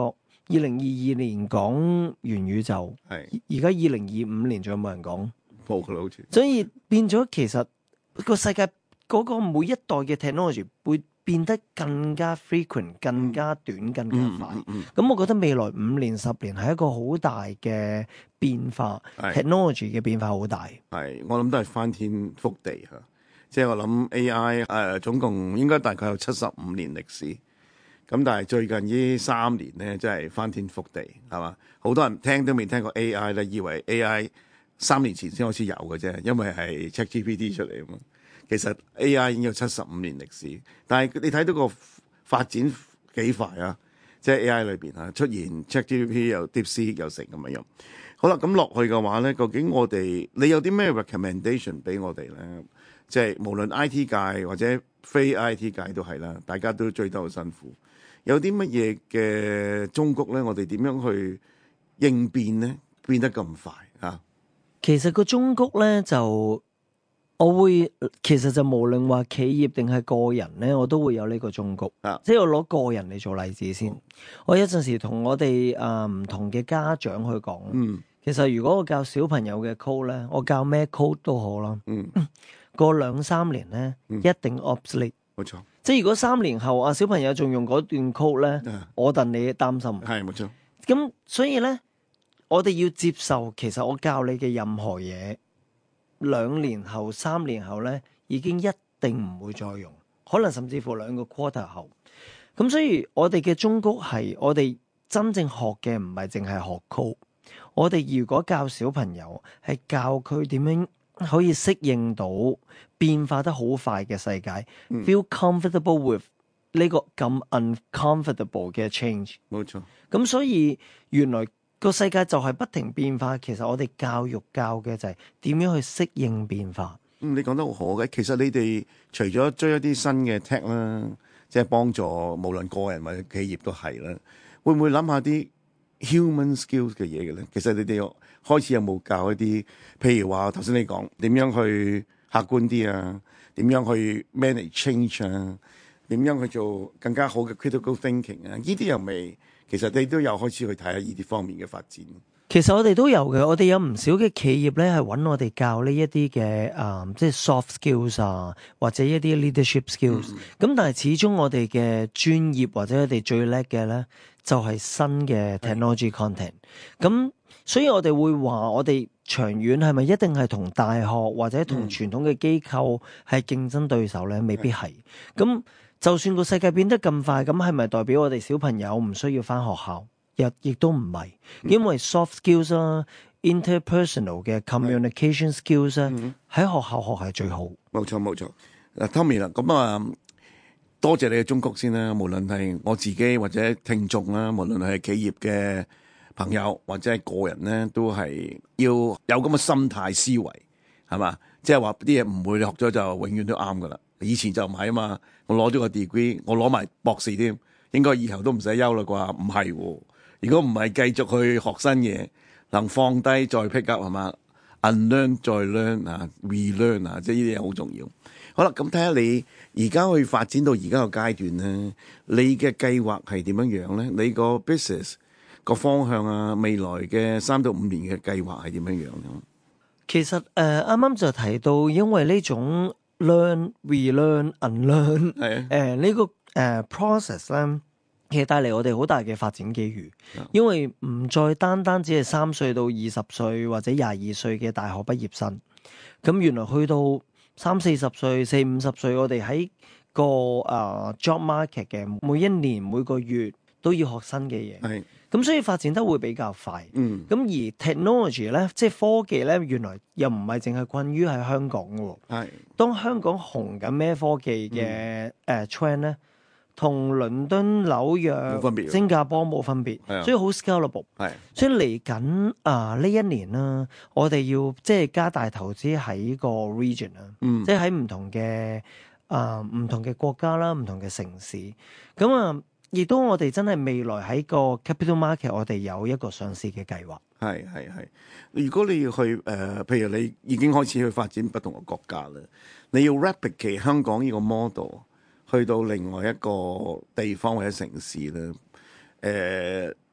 二零二二年講元宇宙， 係而家二零二五年仲有冇人講？ 冇㗎啦，好似。 所以變咗其實個世界嗰個每一代嘅 technology 會變得更加 frequent、更加短、更加快。咁、 嗯嗯、 我覺得未來五年、十年係一個好大嘅變化是 ，technology 嘅變化好大。 係，我諗都係翻天覆地嚇。即係我諗 A I 誒、呃、總共應該大概有七十五年歷史。咁但係最近呢三年咧，真係翻天覆地，係嘛？好多人聽都未聽過 A I 咧，以為 A I 三年前先開始有嘅啫，因為係 ChatGPT 出嚟啊嘛。其實 A I 已經有七十五年歷史，但係你睇到個發展幾快啊！即係 A I 裏邊啊，出現 ChatGPT 又 DeepSeek 又成咁樣。好啦，咁落去嘅話咧，究竟我哋你有啲咩 recommendation 俾我哋咧？即係無論 I T 界或者非 I T 界都係啦，大家都追得好辛苦。有啲乜嘢嘅忠告咧？我哋點樣去應變咧？變得咁快啊？ 其實個忠告咧就我會，其實就無論話企業定係個人咧，我都會有呢個忠告。 啊， 即係我攞個人嚟做例子先。嗯、我有陣時同我哋誒唔同嘅家長去講， 嗯， 其實如果我教小朋友嘅 code 咧，我教咩 code 都好啦。 嗯， 過兩三年咧， 嗯、 一定 obsolete。 冇錯。 即係如果三年後啊，小朋友仲用嗰段 code 咧， 啊、 我戥你擔心。 係冇錯。 咁所以咧，我哋要接受，其實我教你嘅任何嘢，兩年後、三年後咧，已經一定唔會再用，可能甚至乎兩個 quarter 後。咁所以我哋嘅忠告係，我哋真正學嘅唔係淨係學 code，我哋如果教小朋友係教佢點樣可以適應到變化得好快嘅世界、嗯、feel comfortable with 呢個咁 uncomfortable 嘅 change。 冇錯。 咁所以原來個世界就係不停變化，其實我哋教育教嘅就係點樣去適應變化。 嗯，你講得好好嘅。其實你哋除咗追一啲新嘅 tech 啦，即係幫助無論個人或者企業都係啦，會唔會諗下啲 human skills 嘅嘢嘅咧？其實你哋開始有冇教一啲，譬如話頭先你講點樣去客觀啲啊，點樣去 manage change 啊，點樣去做更加好嘅 critical thinking 啊？呢啲又未，其實你都有開始去睇下呢啲方面嘅發展。 其實我哋都有嘅，我哋有唔少嘅企業咧係揾我哋教呢一啲嘅誒，即係 soft skills 啊，或者一啲 leadership skills。咁、嗯、但係始終我哋嘅專業或者我哋最叻嘅咧，就係、是、新嘅 technology content。咁所以我哋會話，我哋長遠係咪一定係同大學或者同傳統嘅機構係競爭對手咧？未必係。咁就算個世界變得咁快，咁係咪代表我哋小朋友唔需要返學校？亦亦都唔係，因為 soft skills 啦、interpersonal 嘅 communication skills 咧，喺學校學係最好。 冇錯冇錯。嗱 Tommy 啦，咁啊，多謝你嘅忠告先啦。無論係我自己或者聽眾啦，無論係企業嘅朋友或者係個人咧，都係要有咁嘅心態思維，係嘛？即係話啲嘢唔會你學咗就永遠都啱噶啦。以前就唔係啊嘛，我攞咗個 degree，我攞埋博士添，應該以後都唔使憂啦啩？唔係喎。如果唔係繼續去學新嘢，能放低再 pick up 係嘛 ，unlearn 再 learn 啊 ，relearn 啊，即係呢啲嘢好重要。好啦，咁睇下你而家去發展到而家個階段咧，你嘅計劃係點樣樣咧？你個 business 個方向啊，未來嘅三到五年嘅計劃係點樣樣咧？ 其實誒，啱、呃、啱就提到，因為呢種 learn、relearn、unlearn 係啊，誒呢個誒 process 咧。其實帶嚟我哋好大嘅發展機遇，因為唔再單單只係三歲到二十歲或者廿二歲嘅大學畢業生，咁原來去到三四十歲、四五十歲，我哋喺個誒、uh, job market 嘅每一年每個月都要學新嘅嘢，係咁，所以發展得會比較快。嗯，咁而 technology 咧，即係科技咧，原來又唔係淨係困於喺香港嘅，係當香港紅緊咩科技嘅誒 trend 咧？同倫敦、紐約、新加坡冇分別，所以好 scalable。係，所以嚟緊啊呢一年啦，我哋要即係加大投資喺個 region 啦，嗯，即係喺唔同嘅啊唔同嘅國家啦、唔同嘅城市。咁啊，亦都我哋真係未來喺個 capital market，我哋有一個上市嘅計劃。係係係。如果你要去誒、呃，譬如你已經開始去發展不同嘅國家啦，你要 replicate 香港呢個 model。去到另外一個地方或者城市咧，誒、呃，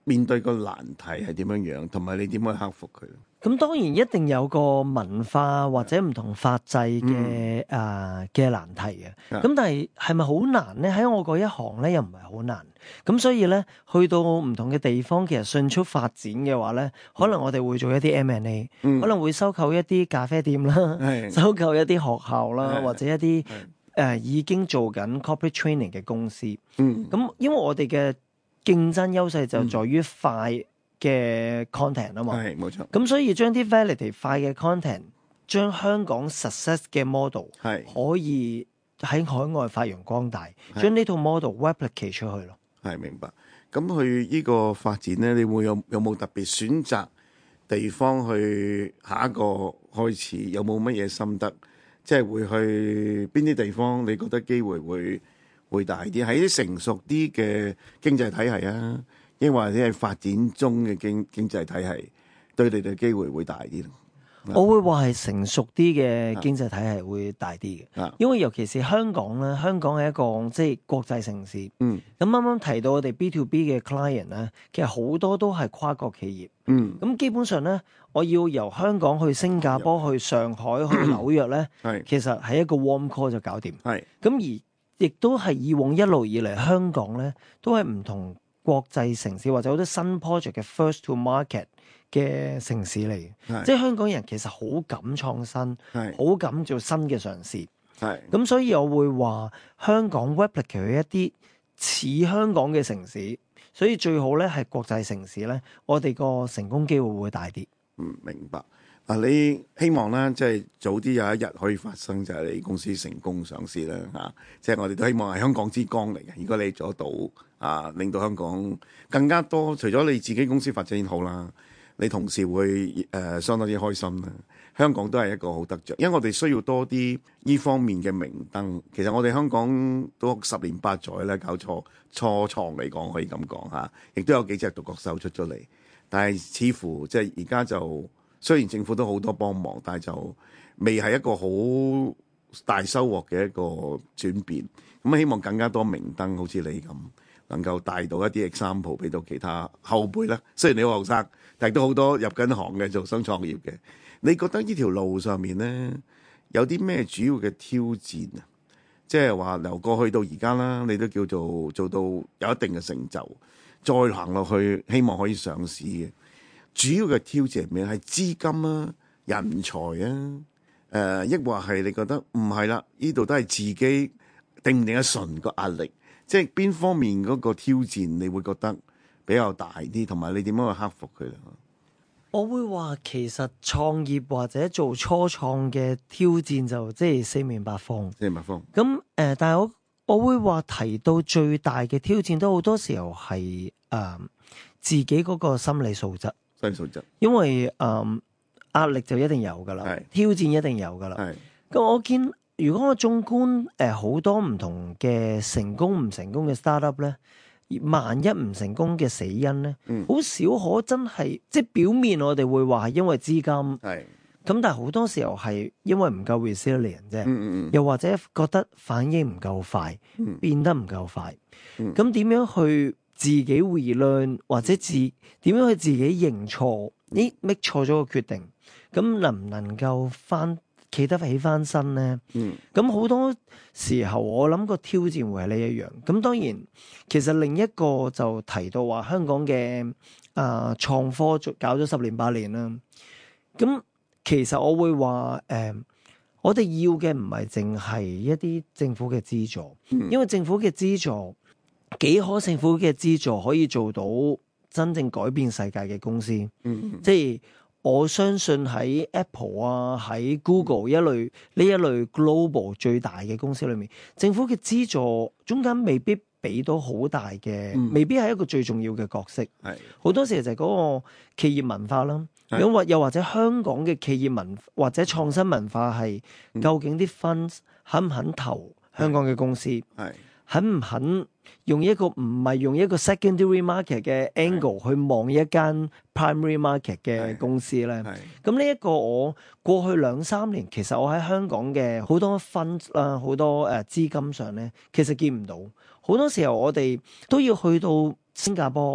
面對個難題係點樣樣，同埋你點樣克服佢？ 咁當然一定有個文化或者唔同法制嘅誒嘅難題嘅。咁但係係咪好難咧？喺我嗰一行咧又唔係好難。咁所以咧去到唔同嘅地方，其實迅速發展嘅話咧，可能我哋會做一啲 M and A，嗯、可能會收購一啲咖啡店啦，收購一啲學校啦，或者一啲誒、呃、已經做緊 corporate training 嘅公司。咁、嗯、因為我哋嘅競爭優勢就在於快嘅 content 啊嘛，係冇錯。咁所以將啲 validate 快嘅 content， 將香港 success 嘅 model 係可以喺海外發揚光大，將呢套 model replicate 出去咯。 係明白。咁佢呢個發展咧，你會有有冇特別選擇地方去下一個開始？有冇乜嘢心得？即係會去邊啲地方？你覺得機會會會大啲？喺啲成熟啲嘅經濟體系啊？抑或者係發展中嘅經經濟體系，對你哋機會會大啲咯。 我會話係成熟啲嘅經濟體系會大啲嘅，啊、因為尤其是香港咧，香港係一個即係國際城市。嗯，咁啱啱提到我哋 B to B 嘅 client 咧，其實好多都係跨國企業。嗯，咁基本上咧，我要由香港去新加坡、嗯、去上海、去紐約咧，係其實係一個 warm call 就搞掂。係咁而亦都係以往一路以嚟香港咧，都係唔同國際城市或者好多新 project 嘅 first to market 嘅城市嚟嘅，即係香港人其實好敢創新，好敢做新嘅嘗試。係咁，所以我會話香港 replicate 一啲似香港嘅城市，所以最好咧係國際城市咧，我哋個成功機會會大啲。 嗯，明白。啊，你希望咧即係早啲有一日可以發生，就係你公司成功上市啦嚇。即係我哋都希望係香港之光嚟嘅。如果你做到啊，令到香港更加多，除咗你自己公司發展好啦，你同事會誒、呃、相當之開心啦。香港都係一個好得着，因為我哋需要多啲呢方面嘅明燈。其實我哋香港都十年八載咧，搞錯初創嚟講可以咁講嚇，亦都有幾隻獨角獸出咗嚟，但係似乎即係而家就。雖然政府都好多幫忙，但係就未係一個好大收穫嘅一個轉變。咁希望更加多明燈，好似你咁，能夠帶到一啲 example 俾到其他後輩啦。雖然你好後生，但係都好多入緊行嘅做新創業嘅。你覺得呢條路上面咧有啲咩主要嘅挑戰啊？即係話由過去到而家啦，你都叫做做到有一定嘅成就，再行落去，希望可以上市嘅。主要嘅挑戰係咩？係資金啊、人才啊，誒、呃，抑或係你覺得唔係啦？呢度都係自己定唔定得順個壓力？即係邊方面嗰個挑戰，你會覺得比較大啲，同埋你點樣去克服佢咧？ 我會話其實創業或者做初創嘅挑戰就即係四面八方。 四面八方。 咁誒、呃，但係我我會話提到最大嘅挑戰，都好多時候係誒、呃、自己嗰個心理素質。因為誒、嗯、壓力就一定有噶啦，是挑戰一定有噶啦。咁是我見如果我縱觀誒好多唔同嘅成功唔成功嘅 startup 咧，萬一唔成功嘅死因咧，好、嗯、少可真係即係表面我哋會話係因為資金，咁是但係好多時候係因為唔夠 resilient 啫，嗯嗯嗯又或者覺得反應唔夠快，嗯、變得唔夠快。咁點、嗯、樣去自己 relearn 或者自點樣去自己認錯？咦 make 錯咗個決定，咁能唔能夠翻企得起翻身咧？嗯，咁好多時候我諗個挑戰會係呢一樣。咁當然，其實另一個就提到話香港嘅啊、呃、創科搞咗十年八年啦。咁其實我會話誒、呃，我哋要嘅唔係淨係一啲政府嘅資助，嗯、因為政府嘅資助。幾可政府嘅資助可以做到真正改變世界嘅公司，嗯嗯即係我相信喺 Apple 啊、喺 Google 一類呢一類 global 最大嘅公司裏面，政府嘅資助中間未必俾到好大嘅，嗯、未必係一個最重要嘅角色。係好多時就係嗰個企業文化啦，咁或又或者香港嘅企業文或者創新文化係究竟啲 funds 肯唔肯投香港嘅公司？係肯唔肯？用一個唔係用一個 secondary market 嘅 angle 去望一間 primary market 嘅公司咧，咁呢一個我過去兩三年其實我喺香港嘅好多 fund 啦，好多誒資金上咧，其實見唔到。好多時候我哋都要去到新加坡，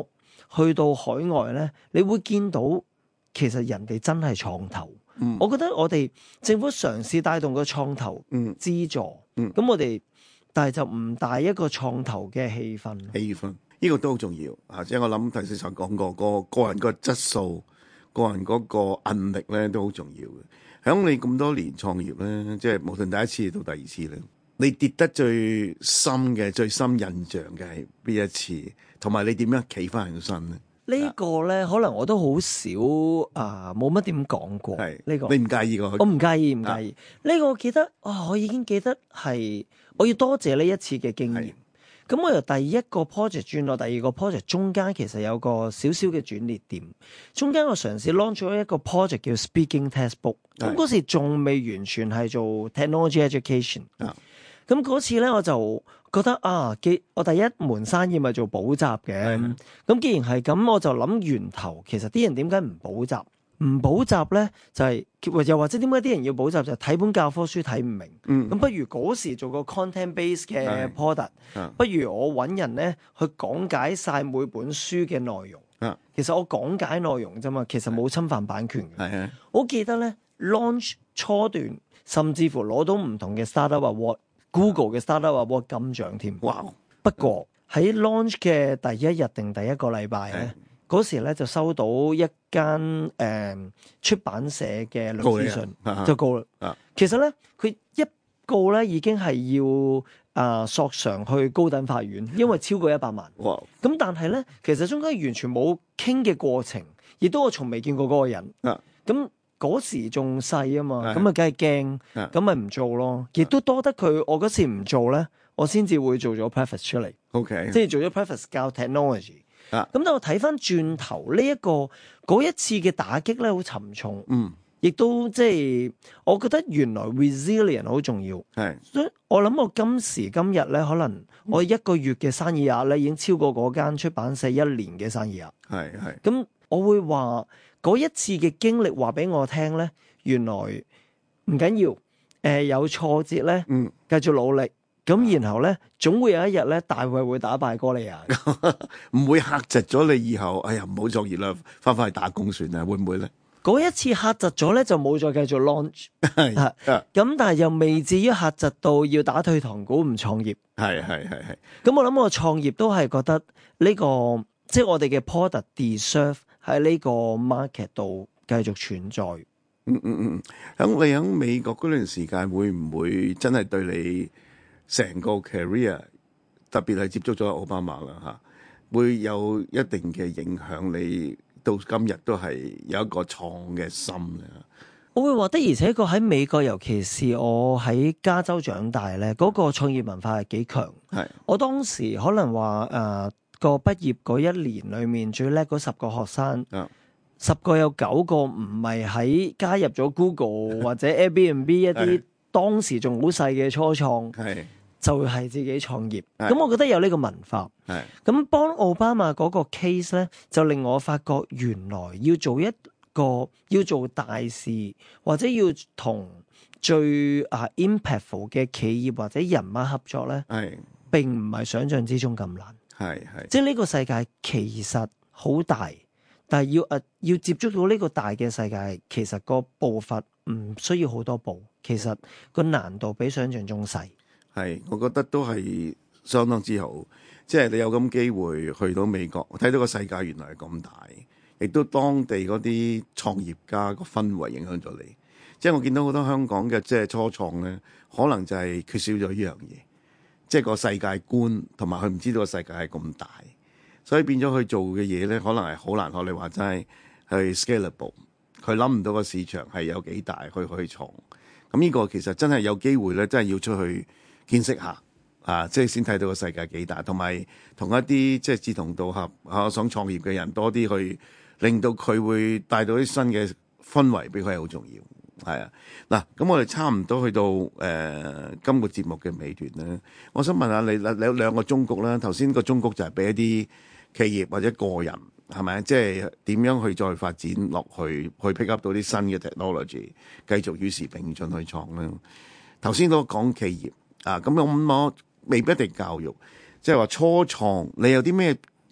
去到海外咧，你會見到其實人哋真係創投。嗯、我覺得我哋政府嘗試帶動個創投資助，咁、嗯嗯、我哋但係就唔帶一個創投嘅氣氛。 氣氛呢、這個都好重要啊！即係我諗頭先所講過，個個人個質素、個人嗰個韌力咧都好重要嘅。響你咁多年創業咧，即係無論第一次到第二次咧，你跌得最深嘅、最深印象嘅係邊一次？同埋你點樣企翻起身咧？ 呢個咧可能我都好少啊，冇乜點講過。係呢、這個你唔介意個？ 我唔介意，唔介意。呢、啊、個我記得啊、哦，我已經記得係我要多謝呢一次嘅經驗。咁我由第一個 project 轉到第二個 project， 中間其實有個少少嘅轉捩點。中間我嘗試 launch 咗一個 project 叫 Speaking Textbook。咁嗰時仲未完全係做 technology education。咁嗰次咧我就覺得啊，我第一門生意咪做補習嘅。咁既然係咁，我就諗源頭，其實啲人點解唔補習？唔補習咧，就係、是、又或者點解啲人要補習就係、是、睇本教科書睇唔明。咁、嗯、不如嗰時做個 content base 嘅 product，不如我揾人咧去講解晒每本書嘅內容。啊、其實我講解內容啫嘛，其實冇侵犯版權嘅。我記得咧 launch 初段，甚至乎攞到唔同嘅 startup award、Google 嘅 startup award 金獎添。哇！不過喺 launch 嘅第一日定第一個禮拜咧。嗰時咧就收到一間誒、呃、出版社嘅律師信，告就告啦。啊、其實咧佢一告咧已經係要啊、呃、索償去高等法院，因為超過一百萬。哇！咁但係咧，其實中間完全冇傾嘅過程，亦都我從未見過嗰個人。咁嗰、啊、時仲細啊嘛，咁啊梗係驚，咁咪唔做咯。亦都多得佢，我嗰時唔做咧，我先至會做咗 preface 出嚟。OK， 即係做咗 preface 教 technology。咁、啊、但我睇翻轉頭呢一個嗰一次嘅打擊咧，好沉重，嗯，亦都即係我覺得原來 resilient 好重要，係，所以我諗我今時今日咧，可能我一個月嘅生意額咧，已經超過嗰間出版社一年嘅生意額，係係，咁我會話嗰一次嘅經歷話俾我聽咧，原來唔緊要，誒、呃、有挫折咧，嗯，繼續努力。咁然後咧，總會有一日咧，大衛會打敗哥利亞， 唔會嚇窒咗你以後。哎呀，唔好作業啦，翻返去打工算啦，會唔會咧？ 嗰一次嚇窒咗咧，就冇再繼續 launch。係咁但係又未至於嚇窒到要打退堂鼓唔創業。係係係係。咁我諗我創業都係覺得呢、這個，即係我哋嘅 product deserve 喺呢個 market 度繼續存在。 嗯嗯嗯，響你響美國嗰段時間，會唔會真係對你成個 career， 特別係接觸咗奧巴馬啦嚇，會有一定嘅影響。你到今日都係有一個創嘅心嘅。 我會話的，而且確喺美國，尤其是我喺加州長大咧，嗰、那個創業文化係幾強。係，我當時可能話誒、呃、個畢業嗰一年裏面最叻嗰十個學生，嗯、十個有九個唔係喺加入咗 Google 或者 Airbnb 一啲當時仲好細嘅初創。係。就係自己創業，咁我覺得有呢個文化。係咁幫奧巴馬嗰個 case 咧，就令我發覺原來要做一個要做大事，或者要同最啊 impactful 嘅企業或者人物合作咧，係並唔係想象之中咁難。係係，即係呢個世界其實好大，但係要啊要接觸到呢個大嘅世界，其實個步伐唔需要好多步，其實個難度比想象中細。 係，我覺得都係相當之好。即係你有咁機會去到美國，睇到個世界原來係咁大，亦都當地嗰啲創業家個氛圍影響咗你。即係我見到好多香港嘅即係初創咧，可能就係缺少咗呢樣嘢，即係個世界觀同埋佢唔知道個世界係咁大，所以變咗佢做嘅嘢咧，可能係好難學你話齋係 scalable。佢諗唔到個市場係有幾大，佢可以創。咁呢個其實真係有機會咧，真係要出去見識下啊！即係先睇到個世界幾大，同埋同一啲即係志同道合啊想創業嘅人多啲去，令到佢會帶到啲新嘅氛圍俾佢係好重要。係啊，嗱，咁我哋差唔多去到誒、呃、今個節目嘅尾段咧，我想問下你，你有兩個忠告啦。頭先個忠告就係俾一啲企業或者個人係咪？即係點樣去再發展落去，去 pick up 到啲新嘅 technology， 繼續與時並進去創咧。頭先都講企業。啊，咁我我未必一定教育，即係話初創，你有啲咩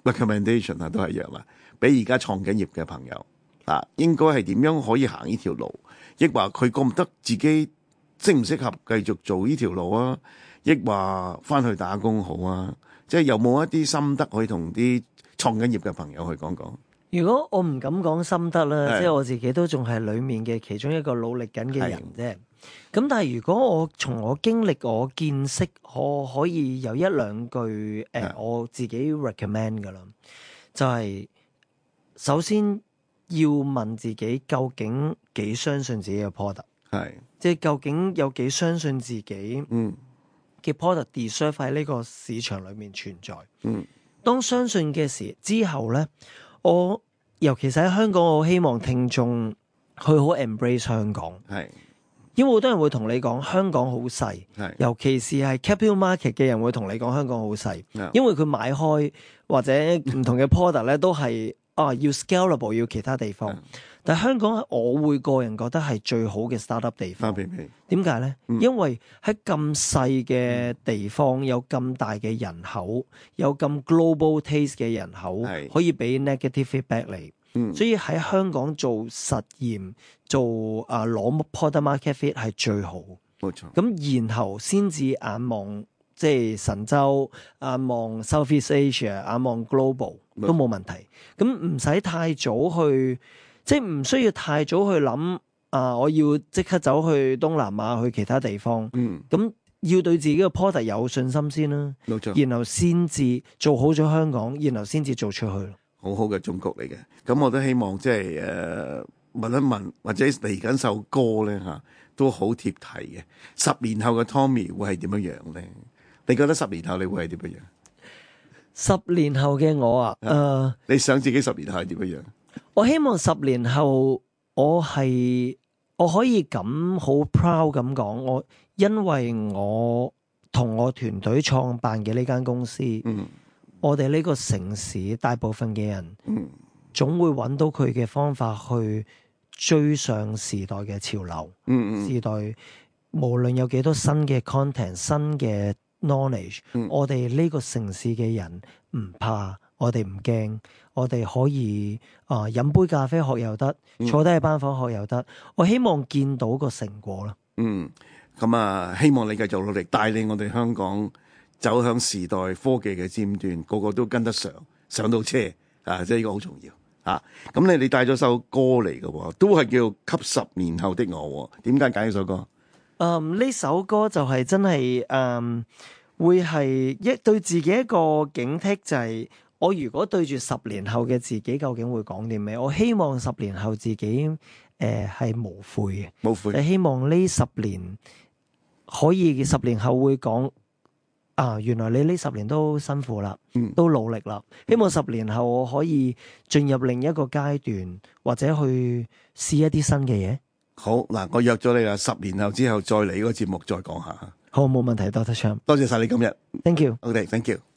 recommendation 啊，都係一樣啦。俾而家創緊業嘅朋友啊，應該係點樣可以行呢條路？抑或佢覺得自己適唔適合繼續做呢條路啊？抑或翻去打工好啊？即係有冇一啲心得可以同啲創緊業嘅朋友去講講？ 如果我唔敢講心得啦，即係我自己都仲係裡面嘅其中一個努力緊嘅人啫。咁但係如果我從我經歷、我見識，我可以有一兩句誒、呃，我自己 recommend 噶啦，就係、是、首先要問自己究竟幾相信自己嘅 product， 係即係究竟有幾相信自己嗯嘅 product deserve 喺呢個市場裡面存在。嗯，當相信嘅時之後咧。我尤其是喺香港，我希望聽眾去好 embrace 香港，係，因為好多人會同你講香港好細，係，尤其是係 capital market 嘅人會同你講香港好細，因為佢買開或者唔同嘅 product 咧都係啊要 scalable 要其他地方。但係香港，我會個人覺得係最好嘅 startup 地方。點解咧？嗯、因為喺咁細嘅地方，有咁大嘅人口，有咁 global taste 嘅人口，是可以俾 negative feedback 你。嗯、所以喺香港做實驗，做啊攞 product market fit 係最好。冇錯。咁然後先至眼望即係神州，眼望 Southeast Asia， 眼望 global 都冇問題。咁唔使太早去。即係唔需要太早去諗啊！我要即刻走去東南亞，去其他地方。嗯，咁要對自己嘅 product 有信心先啦。冇錯，然後先至做好咗香港，然後先至做出去。好好嘅忠告嚟嘅。咁我都希望即係誒問一問，或者嚟緊首歌咧嚇，都好貼題嘅。十年後嘅 Tommy 會係點樣樣咧？你覺得十年後你會係點樣樣？十年後嘅我啊，誒、呃，你想自己十年後係點樣樣？我希望十年後我係我可以咁好 proud 咁講，我因為我同我團隊創辦嘅呢間公司，嗯、我哋呢個城市大部分嘅人，嗯、總會揾到佢嘅方法去追上時代嘅潮流。嗯嗯、時代無論有幾多新嘅 content、新嘅 knowledge，嗯、我哋呢個城市嘅人唔怕。我哋唔驚，我哋可以啊飲杯咖啡學又得，坐低喺班房學又得。我希望見到個成果啦。嗯，咁啊，希望你繼續努力，帶領我哋香港走向時代科技嘅尖端，個個都跟得上，上到車啊！即係呢個好重要啊！咁你你帶咗首歌嚟嘅，都係叫《給十年後的我》。點解揀呢首歌？嗯，呢首歌就係真係嗯，會係一對自己一個警惕，就係、是。我如果對住十年後嘅自己，究竟會講啲咩？我希望十年後自己誒係、呃、無悔嘅，無悔。我希望呢十年可以十年後會講啊，原來你呢十年都辛苦啦，嗯、都努力啦。希望十年後我可以進入另一個階段，或者去試一啲新嘅嘢。好嗱，我約咗你啦，十年後之後再嚟呢個節目再講下。好，冇問題，Doctor Cham。多謝晒你今日。Thank you。OK，Thank you。